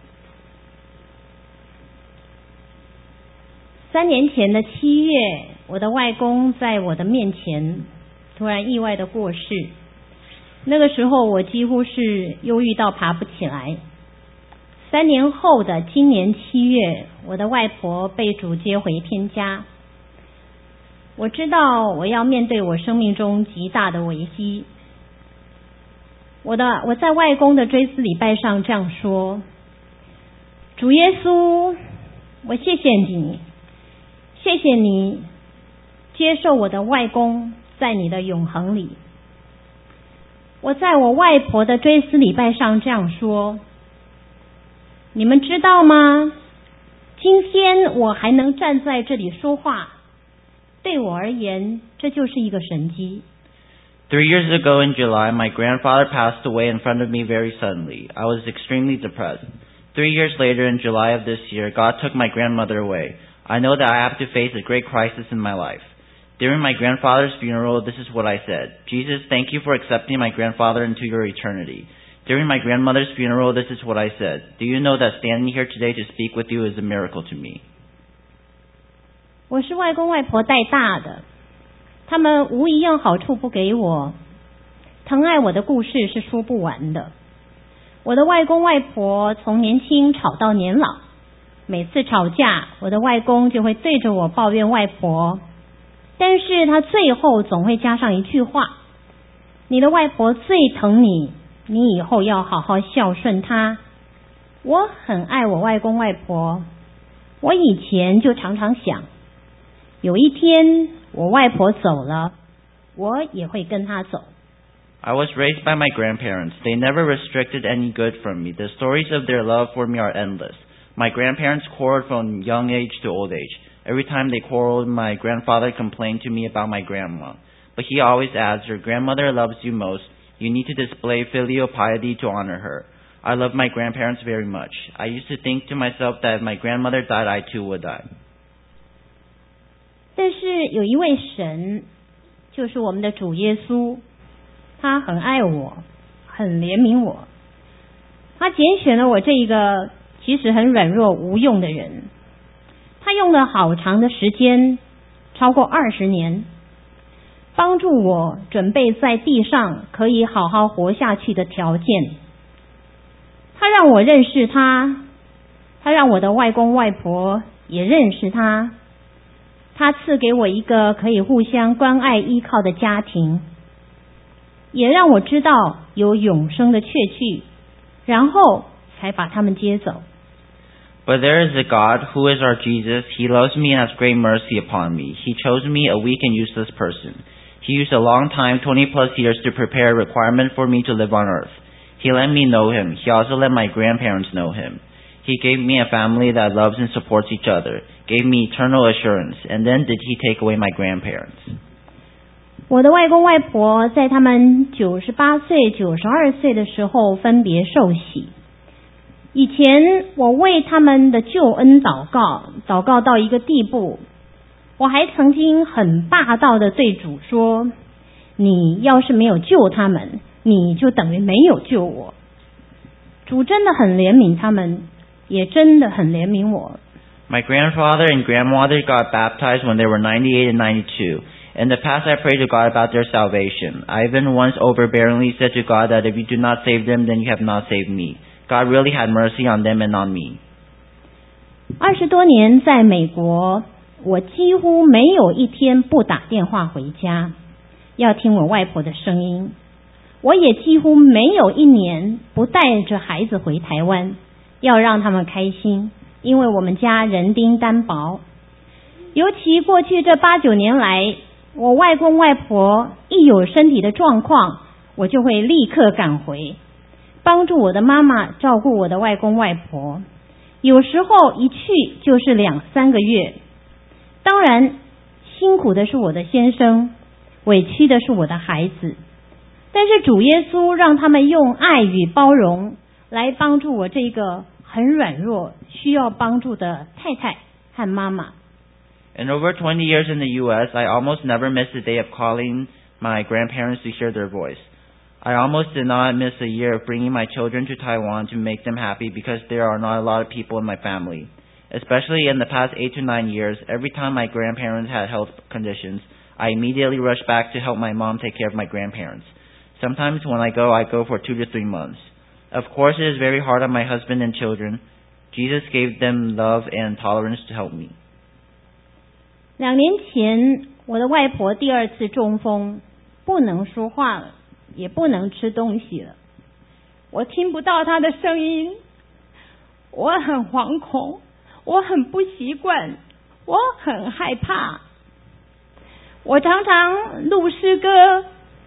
三年前的七月，我的外公在我的面前突然意外的过世。那个时候我几乎是忧郁到爬不起来。三年后的今年七月，我的外婆被主接回天家。我知道我要面对我生命中极大的危机。我的我在外公的追思礼拜上这样说：主耶稣，我谢谢你。谢谢你接受我的外公在你的永恒里。我在我外婆的追思礼拜上这样说：你们知道吗？今天我还能站在这里说话，对我而言，这就是一个神迹。 Three years ago in July, my grandfather passed away in front of me very suddenly. I was extremely depressed. Three years later in July of this year, God took my grandmother away.I know that I have to face a great crisis in my life. During my grandfather's funeral, this is what I said: Jesus, thank you for accepting my grandfather into your eternity. During my grandmother's funeral, this is what I said: Do you know that standing here today to speak with you is a miracle to me? 我是外公外婆带大的，他们无一样好处不给我，疼爱我的故事是说不完的。我的外公外婆从年轻吵到年老，每次吵架，我的外公就会对着我抱怨外婆，但是他最后总会加上一句话：你的外婆最疼你，你以后要好好孝顺她。我很爱我外公外婆，我以前就常常想，有一天我外婆走了，我也会跟她走。 I was raised by my grandparents. They never restricted any good from me. The stories of their love for me are endless.My grandparents quarreled from young age to old age. Every time they quarreled, my grandfather complained to me about my grandma. But he always adds, your grandmother loves you most. You need to display filial piety to honor her. I love my grandparents very much. I used to think to myself that if my grandmother died, I too would die. 但是有一位神，就是我们的主耶稣，他很爱我，很怜悯我。他拣选了我这一个其实很软弱无用的人，他用了好长的时间，超过二十年，帮助我准备在地上可以好好活下去的条件。他让我认识他，他让我的外公外婆也认识他，他赐给我一个可以互相关爱依靠的家庭，也让我知道有永生的确据，然后才把他们接走。 But there is a God who is our Jesus. He loves me and has great mercy upon me. He chose me, a weak and useless person. He used a long time, twenty plus years, to prepare a requirement for me to live on earth. He let me know Him. He also let my grandparents know Him. He gave me a family that loves and supports each other, gave me eternal assurance, and then did He take away my grandparents. 我的外公外婆在他们九十八岁、九十二岁的时候分别受洗。以前我为他们的救恩祷告，祷告到一个地步，我还曾经很霸道的对主说：你要是没有救他们，你就等于没有救我。主真的很怜悯他们，也真的很怜悯我。 My grandfather and grandmother got baptized when they were ninety-eight and ninety-two. In the past, I prayed to God about their salvation. I even once overbearingly said to God that if you do not save them, then you have not saved me. God really had mercy on them and on me. 二十多年在美国， 我几乎没有一天不打电话回家，要听我外婆的声音。我也几乎没有一年不带着孩子回台湾，要让他们开心，因为我们家人丁单薄。尤其过去这八九年来，我外公外婆一有身体的状况，我就会立刻赶回，帮助我的妈妈照顾我的外公外婆。有时候一去就是两三个月。当然，辛苦的是我的先生，委屈的是我的孩子。但是主耶稣让他们用爱与包容来帮助我这个很软弱、需要帮助的太太和妈妈。 In over twenty years in the U S, I almost never missed a day of calling my grandparents to hear their voice. I almost did not miss a year of bringing my children to Taiwan to make them happy because there are not a lot of people in my family. Especially in the past eight to nine years, every time my grandparents had health conditions, I immediately rushed back to help my mom take care of my grandparents. Sometimes when I go, I go for two to three months. Of course, it is very hard on my husband and children. Jesus gave them love and tolerance to help me. 两年前，我的外婆第二次中风，不能说话了，也不能吃东西了。我听不到她的声音，我很惶恐，我很不习惯，我很害怕。我常常录诗歌，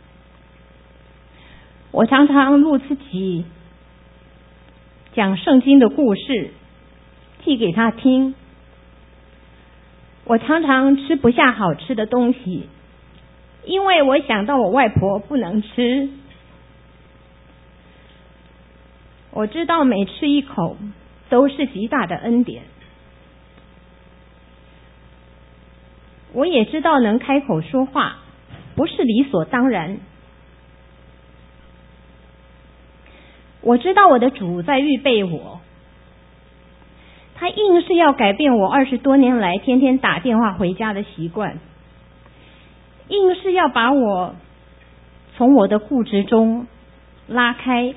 我常常录自己讲圣经的故事，寄给他听。我常常吃不下好吃的东西，因为我想到我外婆不能吃。我知道每吃一口都是极大的恩典。我也知道能开口说话不是理所当然。我知道我的主在预备我，他硬是要改变我二十多年来天天打电话回家的习惯，硬是要把我从我的固执中拉开。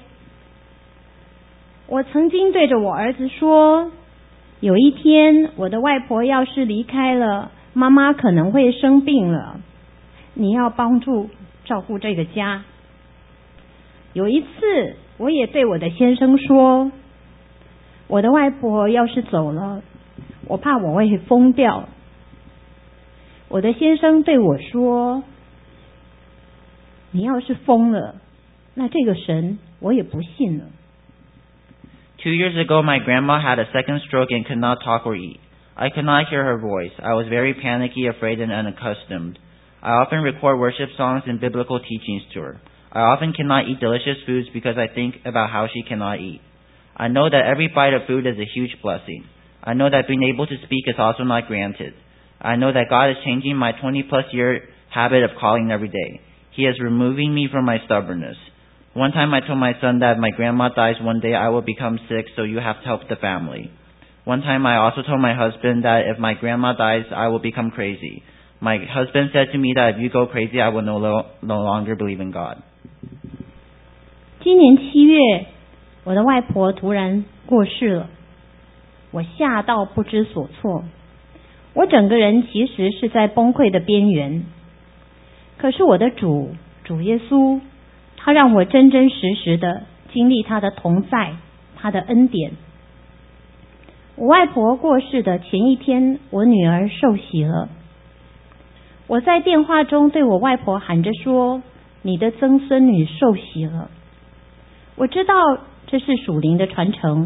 我曾经对着我儿子说，有一天我的外婆要是离开了，妈妈可能会生病了，你要帮助照顾这个家。有一次我也对我的先生说，我的外婆要是走了，我怕我会疯掉。我的先生对我说，你要是疯了，那这个神我也不信了。 Two years ago, my grandma had a second stroke and could not talk or eat. I could not hear her voice. I was very panicky, afraid, and unaccustomed. I often record worship songs and biblical teachings to her. I often cannot eat delicious foods because I think about how she cannot eat. I know that every bite of food is a huge blessing. I know that being able to speak is also not granted. I know that God is changing my twenty plus year habit of calling every day. He is removing me from my stubbornness. One time I told my son that if my grandma dies one day, I will become sick, so you have to help the family. One time I also told my husband that if my grandma dies, I will become crazy. My husband said to me that if you go crazy, I will no, lo- no longer believe in God. 今年七月，我的外婆突然过世了，我吓到不知所措。我整个人其实是在崩溃的边缘。可是我的主，主耶稣，他让我真真实实的经历他的同在，他的恩典。我外婆过世的前一天，我女儿受洗了。我在电话中对我外婆喊着说，你的曾孙女受洗了。我知道这是属灵的传承。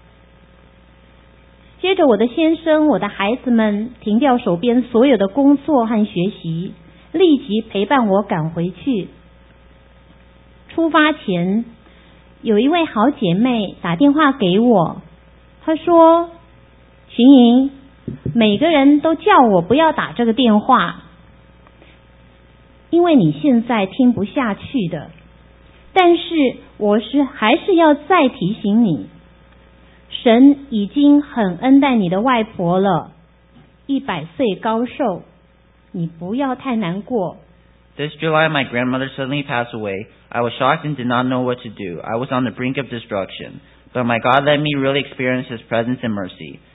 接着我的先生，我的孩子们停掉手边所有的工作和学习，立即陪伴我赶回去。出发前，有一位好姐妹打电话给我，她说，群莹，每个人都叫我不要打这个电话，因为你现在听不下去的。但是我是还是要再提醒你，神已经很恩待你的外婆了，一百岁高寿，你不要太难过。 This July, my grandmother suddenly passed away. I was shocked and did not know what to do. I was on the brink of destruction. But my God let me really experience His presence and mercy.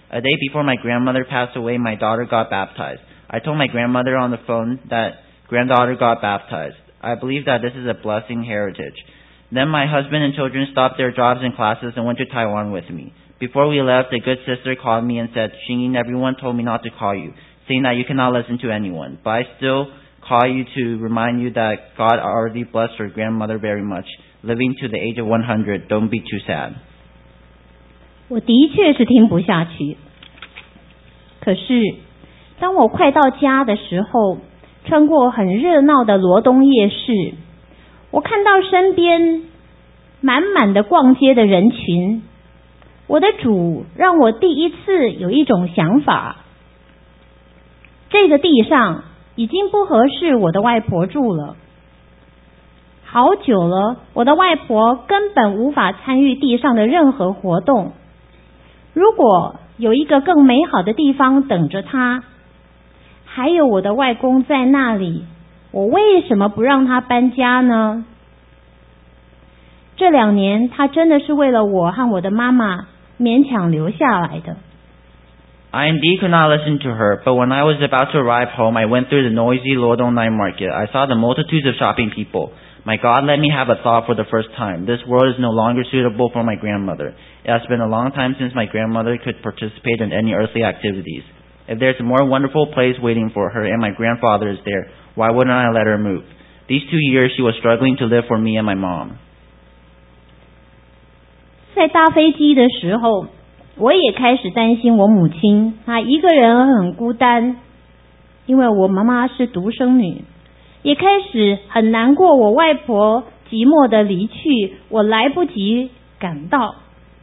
A day before my grandmother passed away, my daughter got baptized. I told my grandmother on the phone that granddaughter got baptized. I believe that this is a blessing heritage. Then my husband and children stopped their jobs and classes and went to Taiwan with me. Before we left, a good sister called me and said, Xingyin, everyone told me not to call you, saying that you cannot listen to anyone. But I still call you to remind you that God already blessed your grandmother very much. Living to the age of one hundred, don't be too sad. 我的确是听不下去。可是当我快到家的时候，穿过很热闹的罗东夜市，我看到身边满满的逛街的人群，我的主让我第一次有一种想法，这个地上已经不合适我的外婆住了。好久了，我的外婆根本无法参与地上的任何活动。如果有一个更美好的地方等着她，还有我的外公在那里，我为什么不让他搬家呢？这两年他真的是为了我和我的妈妈勉强留下来的。 I indeed could not listen to her, but when I was about to arrive home, I went through the noisy Lodong night market. I saw the multitudes of shopping people. My God let me have a thought for the first time. This world is no longer suitable for my grandmother. It has been a long time since my grandmother could participate in any earthly activities. If there's a more wonderful place waiting for her and my grandfather is there, why wouldn't I let her move? These two years she was struggling to live for me and my mom. 在搭飞机的时候，我也开始担心我母亲，她一个人很孤单，因为我妈妈是独生女，也开始很难过我外婆寂寞的离去，我来不及赶到。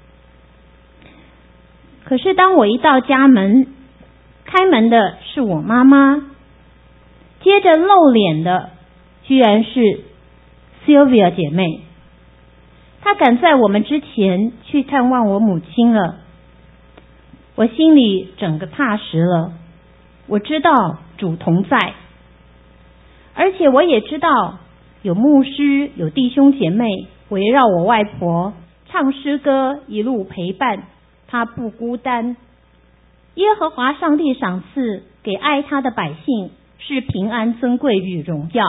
可是当我一到家门，开门的是我妈妈，接着露脸的居然是 Sylvia 姐妹，她赶在我们之前去探望我母亲了。我心里整个踏实了，我知道主同在，而且我也知道有牧师有弟兄姐妹围绕我外婆唱诗歌，一路陪伴她，不孤单。耶和华上帝赏赐给爱他的百姓是平安、尊贵与荣耀。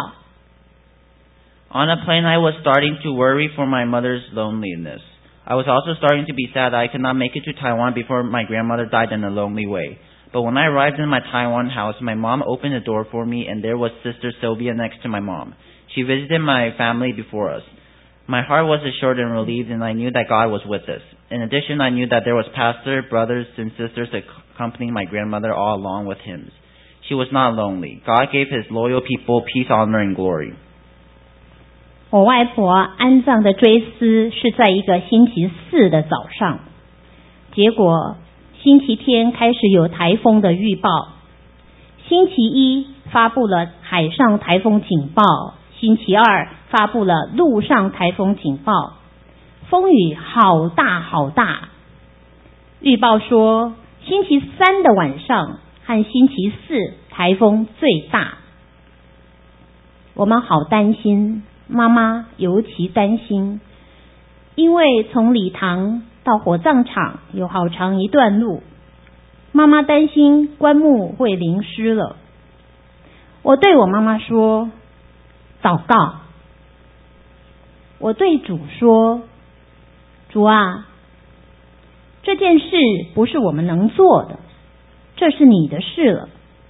On the plane, I was starting to worry for my mother's loneliness. I was also starting to be sad that I could not make it to Taiwan before my grandmother died in a lonely way. But when I arrived in my Taiwan house, my mom opened the door for me, and there was Sister Sylvia next to my mom. She visited my family before us. My heart was assured and relieved, and I knew that God was with us. In addition, I knew that there was pastor, brothers, and sisters accompanying my grandmother all along with hymns. She was not lonely. God gave his loyal people peace, honor, and glory. 我外婆安葬的追思是在一个星期四的早上，结果星期天开始有台风的预报，星期一发布了海上台风警报，星期二发布了陆上台风警报，风雨好大好大。预报说星期三的晚上和星期四台风最大。我们好担心，妈妈尤其担心，因为从礼堂到火葬场有好长一段路，妈妈担心棺木会淋湿了。我对我妈妈说，祷告。我对主说，主啊，这件事不是我们能做的，这是你的事了。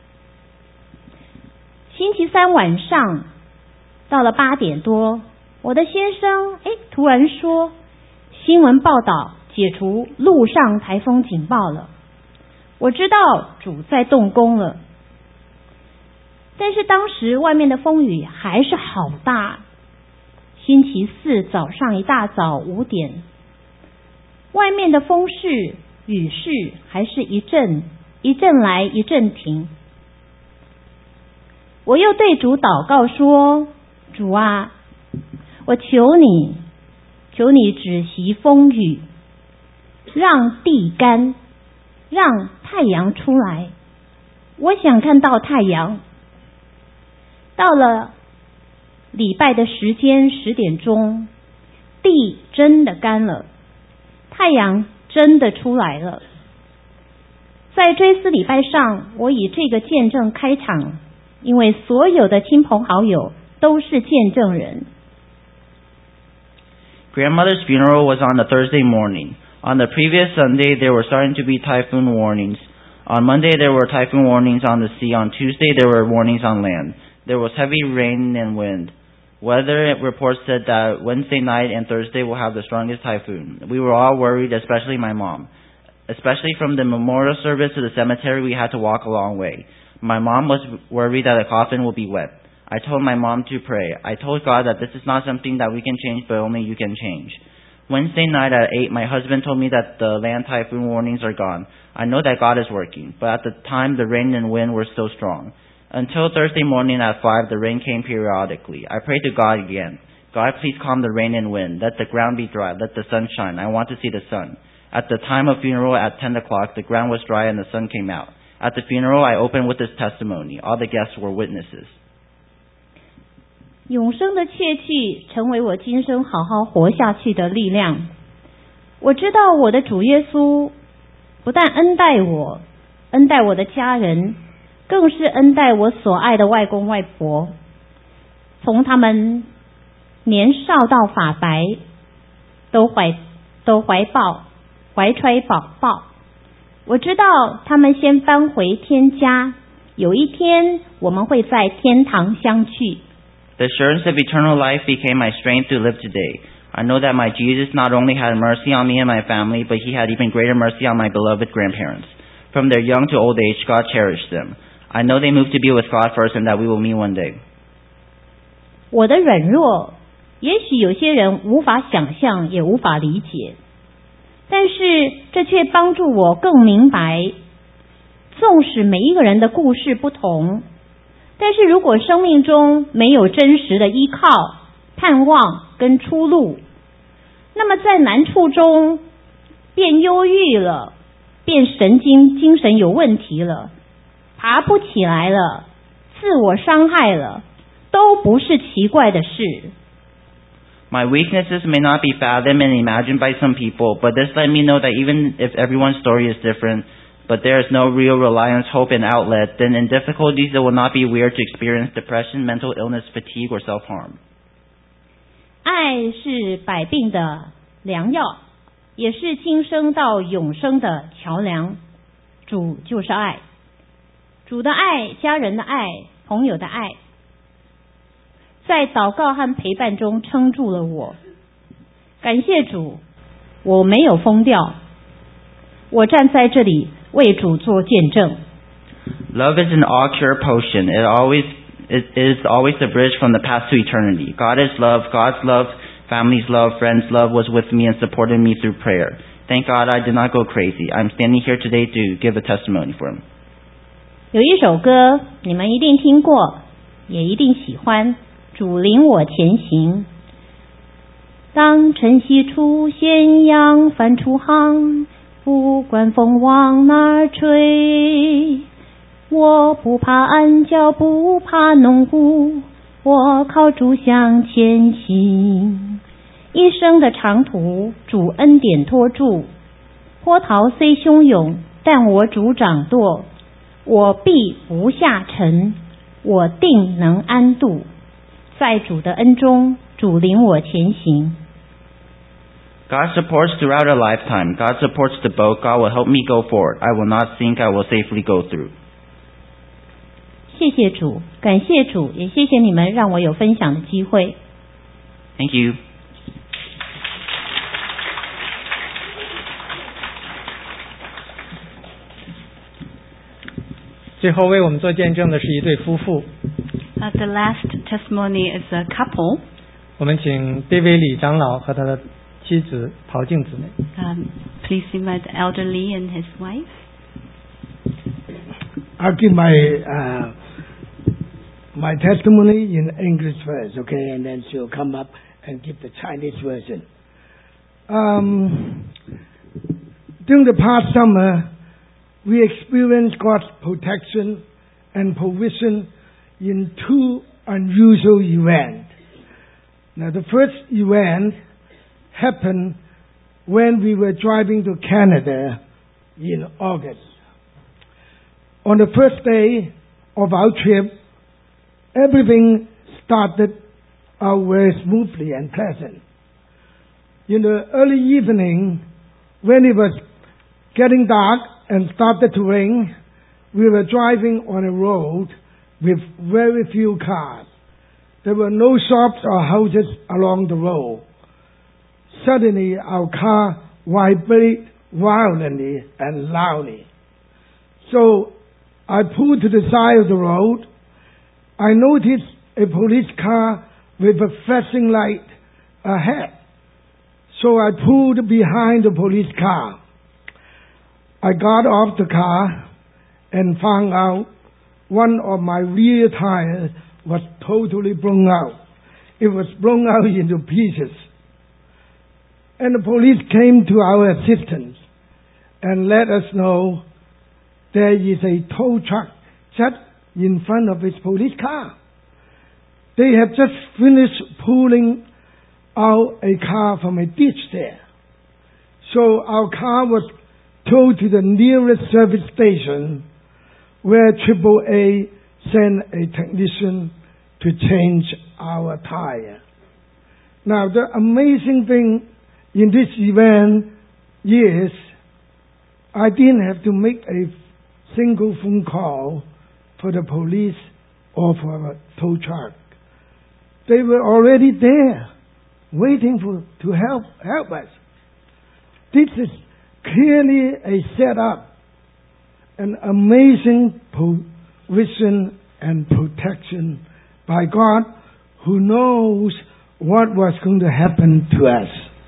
星期三晚上到了八点多，我的先生诶突然说新闻报道解除陆上台风警报了。我知道主在动工了，但是当时外面的风雨还是好大。星期四早上一大早五点，外面的风势雨势还是一阵一阵来一阵停。我又对主祷告说，主啊，我求你求你止息风雨，让地干，让太阳出来，我想看到太阳。到了礼拜的时间十点钟，地真的干了，太阳真的出来了。 在追思礼拜上，我以这个见证开场，因为所有的亲朋好友都是见证人。 Grandmother's funeral was on a Thursday morning. On the previous Sunday, there were starting to be typhoon warnings. On Monday, there were typhoon warnings on the sea. On Tuesday, there were warnings on land. There was heavy rain and wind. Weather reports said that Wednesday night and Thursday will have the strongest typhoon. We were all worried, especially my mom. Especially from the memorial service to the cemetery, we had to walk a long way. My mom was worried that the coffin would be wet. I told my mom to pray. I told God that this is not something that we can change, but only you can change. Wednesday night at eight, my husband told me that the land typhoon warnings are gone. I know that God is working, but at the time the rain and wind were still strong. Until Thursday morning at five, the rain came periodically. I prayed to God again. God, please calm the rain and wind. Let the ground be dry. Let the sun shine. I want to see the sun. At the time of funeral at ten o'clock, the ground was dry and the sun came out. At the funeral, I opened with this testimony. All the guests were witnesses. 永生的切记成为我今生好好活下去的力量。我知道我的主耶稣不但恩待我，恩待我的家人，更是恩待我所爱的外公外婆。从他们年少到发白，都怀都怀抱怀揣宝宝。我知道他们先搬回天家，有一天我们会在天堂相聚。 The assurance of eternal life became my strength to live today. I know that my Jesus not only had mercy on me and my family, but he had even greater mercy on my beloved grandparents. From their young to old age, God cherished them. I know they moved to be with God first and that we will meet one day. 我的软弱，也许有些人无法想象，也无法理解，但是这却帮助我更明白，纵使每一个人的故事不同，但是如果生命中没有真实的依靠、盼望跟出路，那么在难处中变忧郁了，变神经精神有问题了，爬不起来了，自我伤害了，都不是奇怪的事。 My weaknesses may not be fathomed and imagined by some people, but this let me know that even if everyone's story is different, but there is no real reliance, hope, and outlet, then in difficulties it will not be weird to experience depression, mental illness, fatigue, or self-harm. 爱是百病的良药，也是今生到永生的桥梁。主就是爱，主的爱，家人的爱，朋友的爱，在祷告和陪伴中撑住了我。感谢主，我没有疯掉，我站在这里为主做见证。 Love is an all-cure potion. It always it is always the bridge from the past to eternity. God is love. God's love, family's love, friends' love was with me and supported me through prayer. Thank God I did not go crazy. I'm standing here today to give a testimony for him. 有一首歌你们一定听过，也一定喜欢，主领我前行。当晨曦出现，扬帆出航，不管风往哪吹，我不怕暗礁，不怕浓雾，我靠主向前行。一生的长途，主恩典托住，波涛虽汹涌，但我主掌舵，我必不下沉，我定能安度。在主的恩中，主领我前行。 God supports throughout a lifetime. God supports the boat. God will help me go forward. I will not sink. I will safely go through. 谢谢主，感谢主，也谢谢你们让我有分享的机会。 Thank you. 最后为我们做见证的是一对夫妇。 Uh, the last testimony is a couple. 我们请戴维李长老和他的妻子陶静姊妹。 Um, please invite Elder Lee and his wife. I'll give my uh, my testimony in English first, okay, and then she'll come up and give the Chinese version. Um, during the past summer, we experienced God's protection and provision in two unusual events. Now, the first event happened when we were driving to Canada in August. on the first day of our trip, everything started out very smoothly and pleasant. In the early evening, when it was getting dark and started to rain, we were driving on a road with very few cars. There were no shops or houses along the road. Suddenly, our car vibrated violently and loudly. So, I pulled to the side of the road. I noticed a police car with a flashing light ahead. So I pulled behind the police car. I got off the car and found out one of my rear tires was totally blown out. It was blown out into pieces. And the police came to our assistance and let us know there is a tow truck just in front of his police car. They have just finished pulling out a car from a ditch there. So our car was towed to the nearest service station where triple A sent a technician to change our tire. Now the amazing thing in this event is I didn't have to make a single phone call for the police or for a tow truck. They were already there, waiting for to help help us. This is clearly a setup, an amazing provision and protection by God, who knows what was going to happen to us.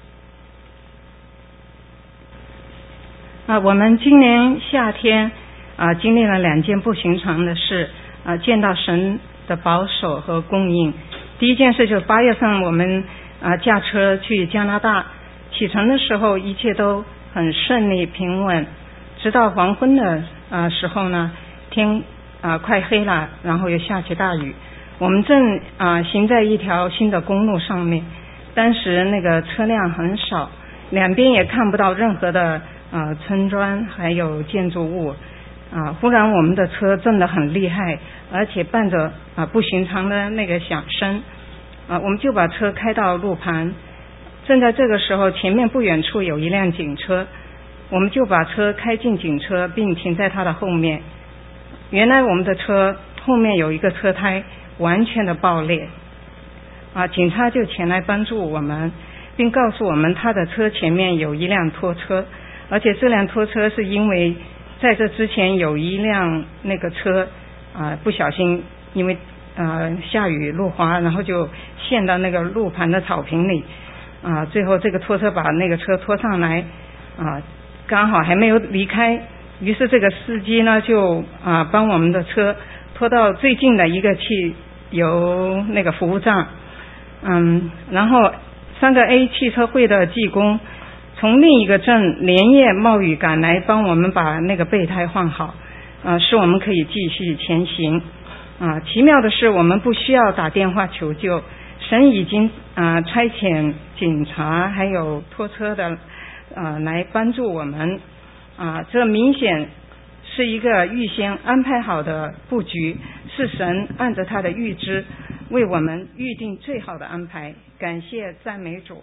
啊，我们今年夏天啊，经历了两件不寻常的事啊，见到神的保守和供应。第一件事就是八月份我们啊驾车去加拿大，启程的时候一切都很顺利平稳，直到黄昏的啊时候呢，天啊快黑了，然后又下起大雨。我们正啊行在一条新的公路上面，当时那个车辆很少，两边也看不到任何的啊村庄还有建筑物啊。忽然我们的车震得很厉害，而且伴着啊不寻常的那个响声啊，我们就把车开到路旁。正在这个时候，前面不远处有一辆警车，我们就把车开进警车，并停在它的后面。原来我们的车后面有一个车胎完全的爆裂啊，警察就前来帮助我们，并告诉我们他的车前面有一辆拖车，而且这辆拖车是因为在这之前有一辆那个车啊不小心因为呃下雨路滑，然后就陷到那个路旁的草坪里啊，最后这个拖车把那个车拖上来啊，刚好还没有离开，于是这个司机呢就啊帮我们的车拖到最近的一个汽油那个服务站，嗯，然后三个 A 汽车会的技工从另一个镇连夜冒雨赶来帮我们把那个备胎换好，啊，使我们可以继续前行。啊，奇妙的是我们不需要打电话求救，神已经啊差遣警察还有拖车的啊来帮助我们。啊，这明显是一个预先安排好的布局，是神按着他的预知为我们预定最好的安排。感谢赞美主。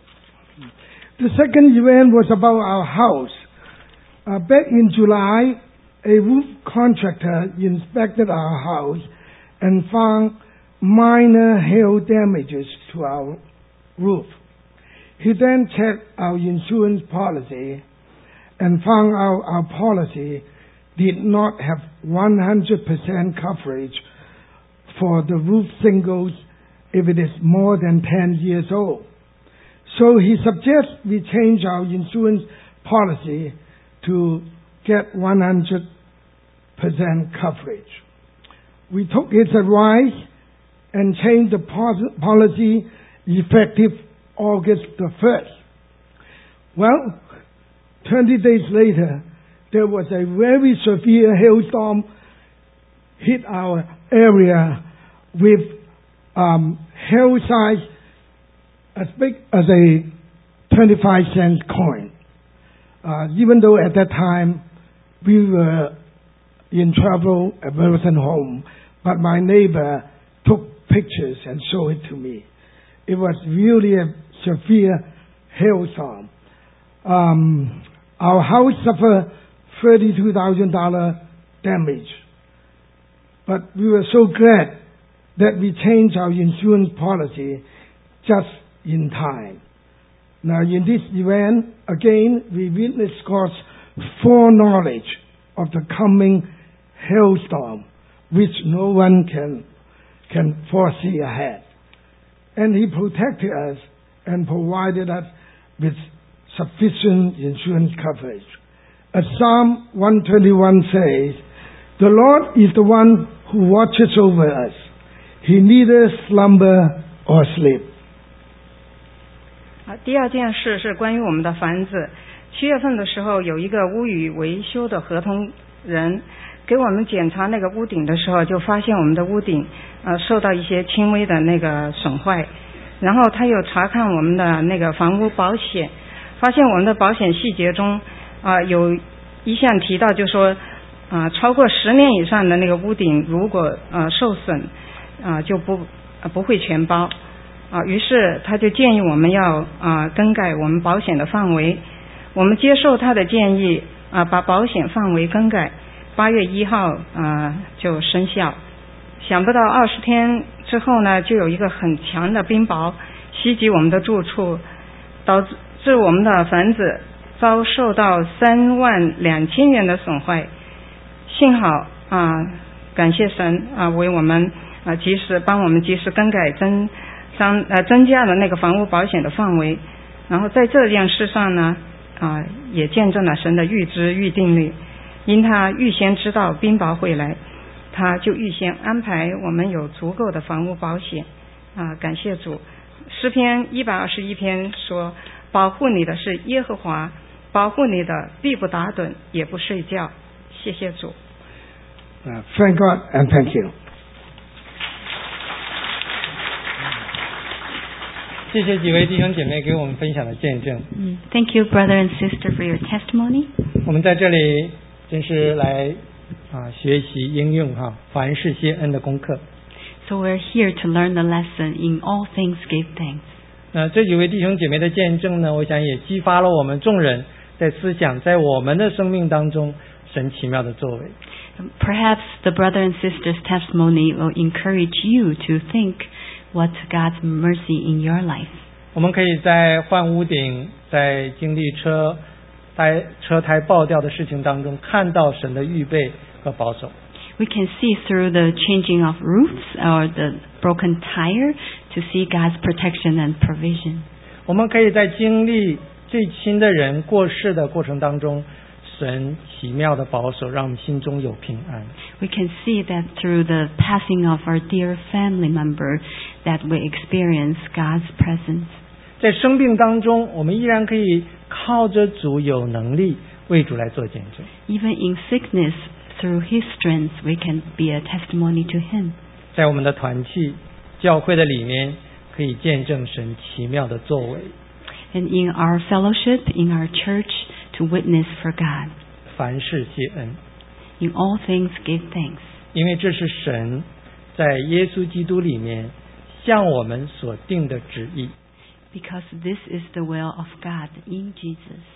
The second event was about our house. Uh, back in July, a roof contractor inspected our house and found minor hail damages to our roof. He then checked our insurance policy and found out our policy did not have one hundred percent coverage for the roof shingles if it is more than ten years old. So he suggests we change our insurance policy to get one hundred percent coverage. We took his advice and changed the policy effective August the first. Well, twenty days later, there was a very severe hailstorm hit our area with um, hail size as big as a twenty-five cent coin. Uh, even though at that time we were in trouble at Wilson home, but my neighbor took pictures and showed it to me. It was really a severe hailstorm. Um, our house suffered thirty-two thousand dollars damage. But we were so glad that we changed our insurance policy just in time. Now in this event, again, we witnessed God's foreknowledge of the coming hailstorm, which no one can, can foresee ahead. And He protected us and provided us with sufficient insurance coverage. As Psalm one twenty-one says, the Lord is the one who watches over us. He neither slumber or sleep. 啊，第二件事是关于我们的房子。七月份的时候，有一个屋宇维修的合同人给我们检查那个屋顶的时候，就发现我们的屋顶呃受到一些轻微的那个损坏。然后他又查看我们的那个房屋保险，发现我们的保险细节中啊、呃、有一项提到，就说啊、呃、超过十年以上的那个屋顶如果呃受损啊、呃、就不、呃、不会全包啊。于是他就建议我们要啊、呃、更改我们保险的范围。我们接受他的建议啊、呃，把保险范围更改，八月一号啊、呃、就生效。想不到二十天之后呢，就有一个很强的冰雹袭击我们的住处，导致我们的房子遭受到三万两千元的损坏。幸好啊、呃，感谢神啊、呃，为我们啊、呃、及时帮我们及时更改增增呃增加了那个房屋保险的范围。然后在这件事上呢啊、呃，也见证了神的预知预定力，因他预先知道冰雹会来，他就预先安排我们有足够的房屋保险啊、呃！感谢主。诗篇一百二十一篇说，保护你的是耶和华，保护你的必不打盹也不睡觉。谢谢主。 Uh, thank God and thank you. 谢谢几位弟兄姐妹给我们分享的见证。 Mm, thank you, brother and sister, for your testimony. 我们在这里真是来啊学习应用哈凡事谢恩的功课。 So we're here to learn the lesson. In all things, give thanks. 那这几位弟兄姐妹的见证呢，我想也激发了我们众人在思想，在我们的生命当中神奇妙的作为。 Perhaps the brother and sister's testimony will encourage you to think what's God's mercy in your life. 我们可以在换屋顶，在经历车胎车胎爆掉的事情当中，看到神的预备和保守。 We can see through the changing of roofs or the broken tire to see God's protection and provision. 我们可以在经历最亲的人过世的过程当中，神奇妙的保守，让我们心中有平安。 We can see that through the passing of our dear family member that we experience God's presence. 在生病当中，我们依然可以靠着主有能力为主来做见证。 Even in sickness, through His strength, we can be a testimony to Him. 在我们的团契、教会的里面，可以见证神奇妙的作为。 And in our fellowship, in our church, to witness for God. 凡事谢恩。 In all things, give thanks. 因为这是神在耶稣基督里面向我们所定的旨意。 Because this is the will of God in Jesus.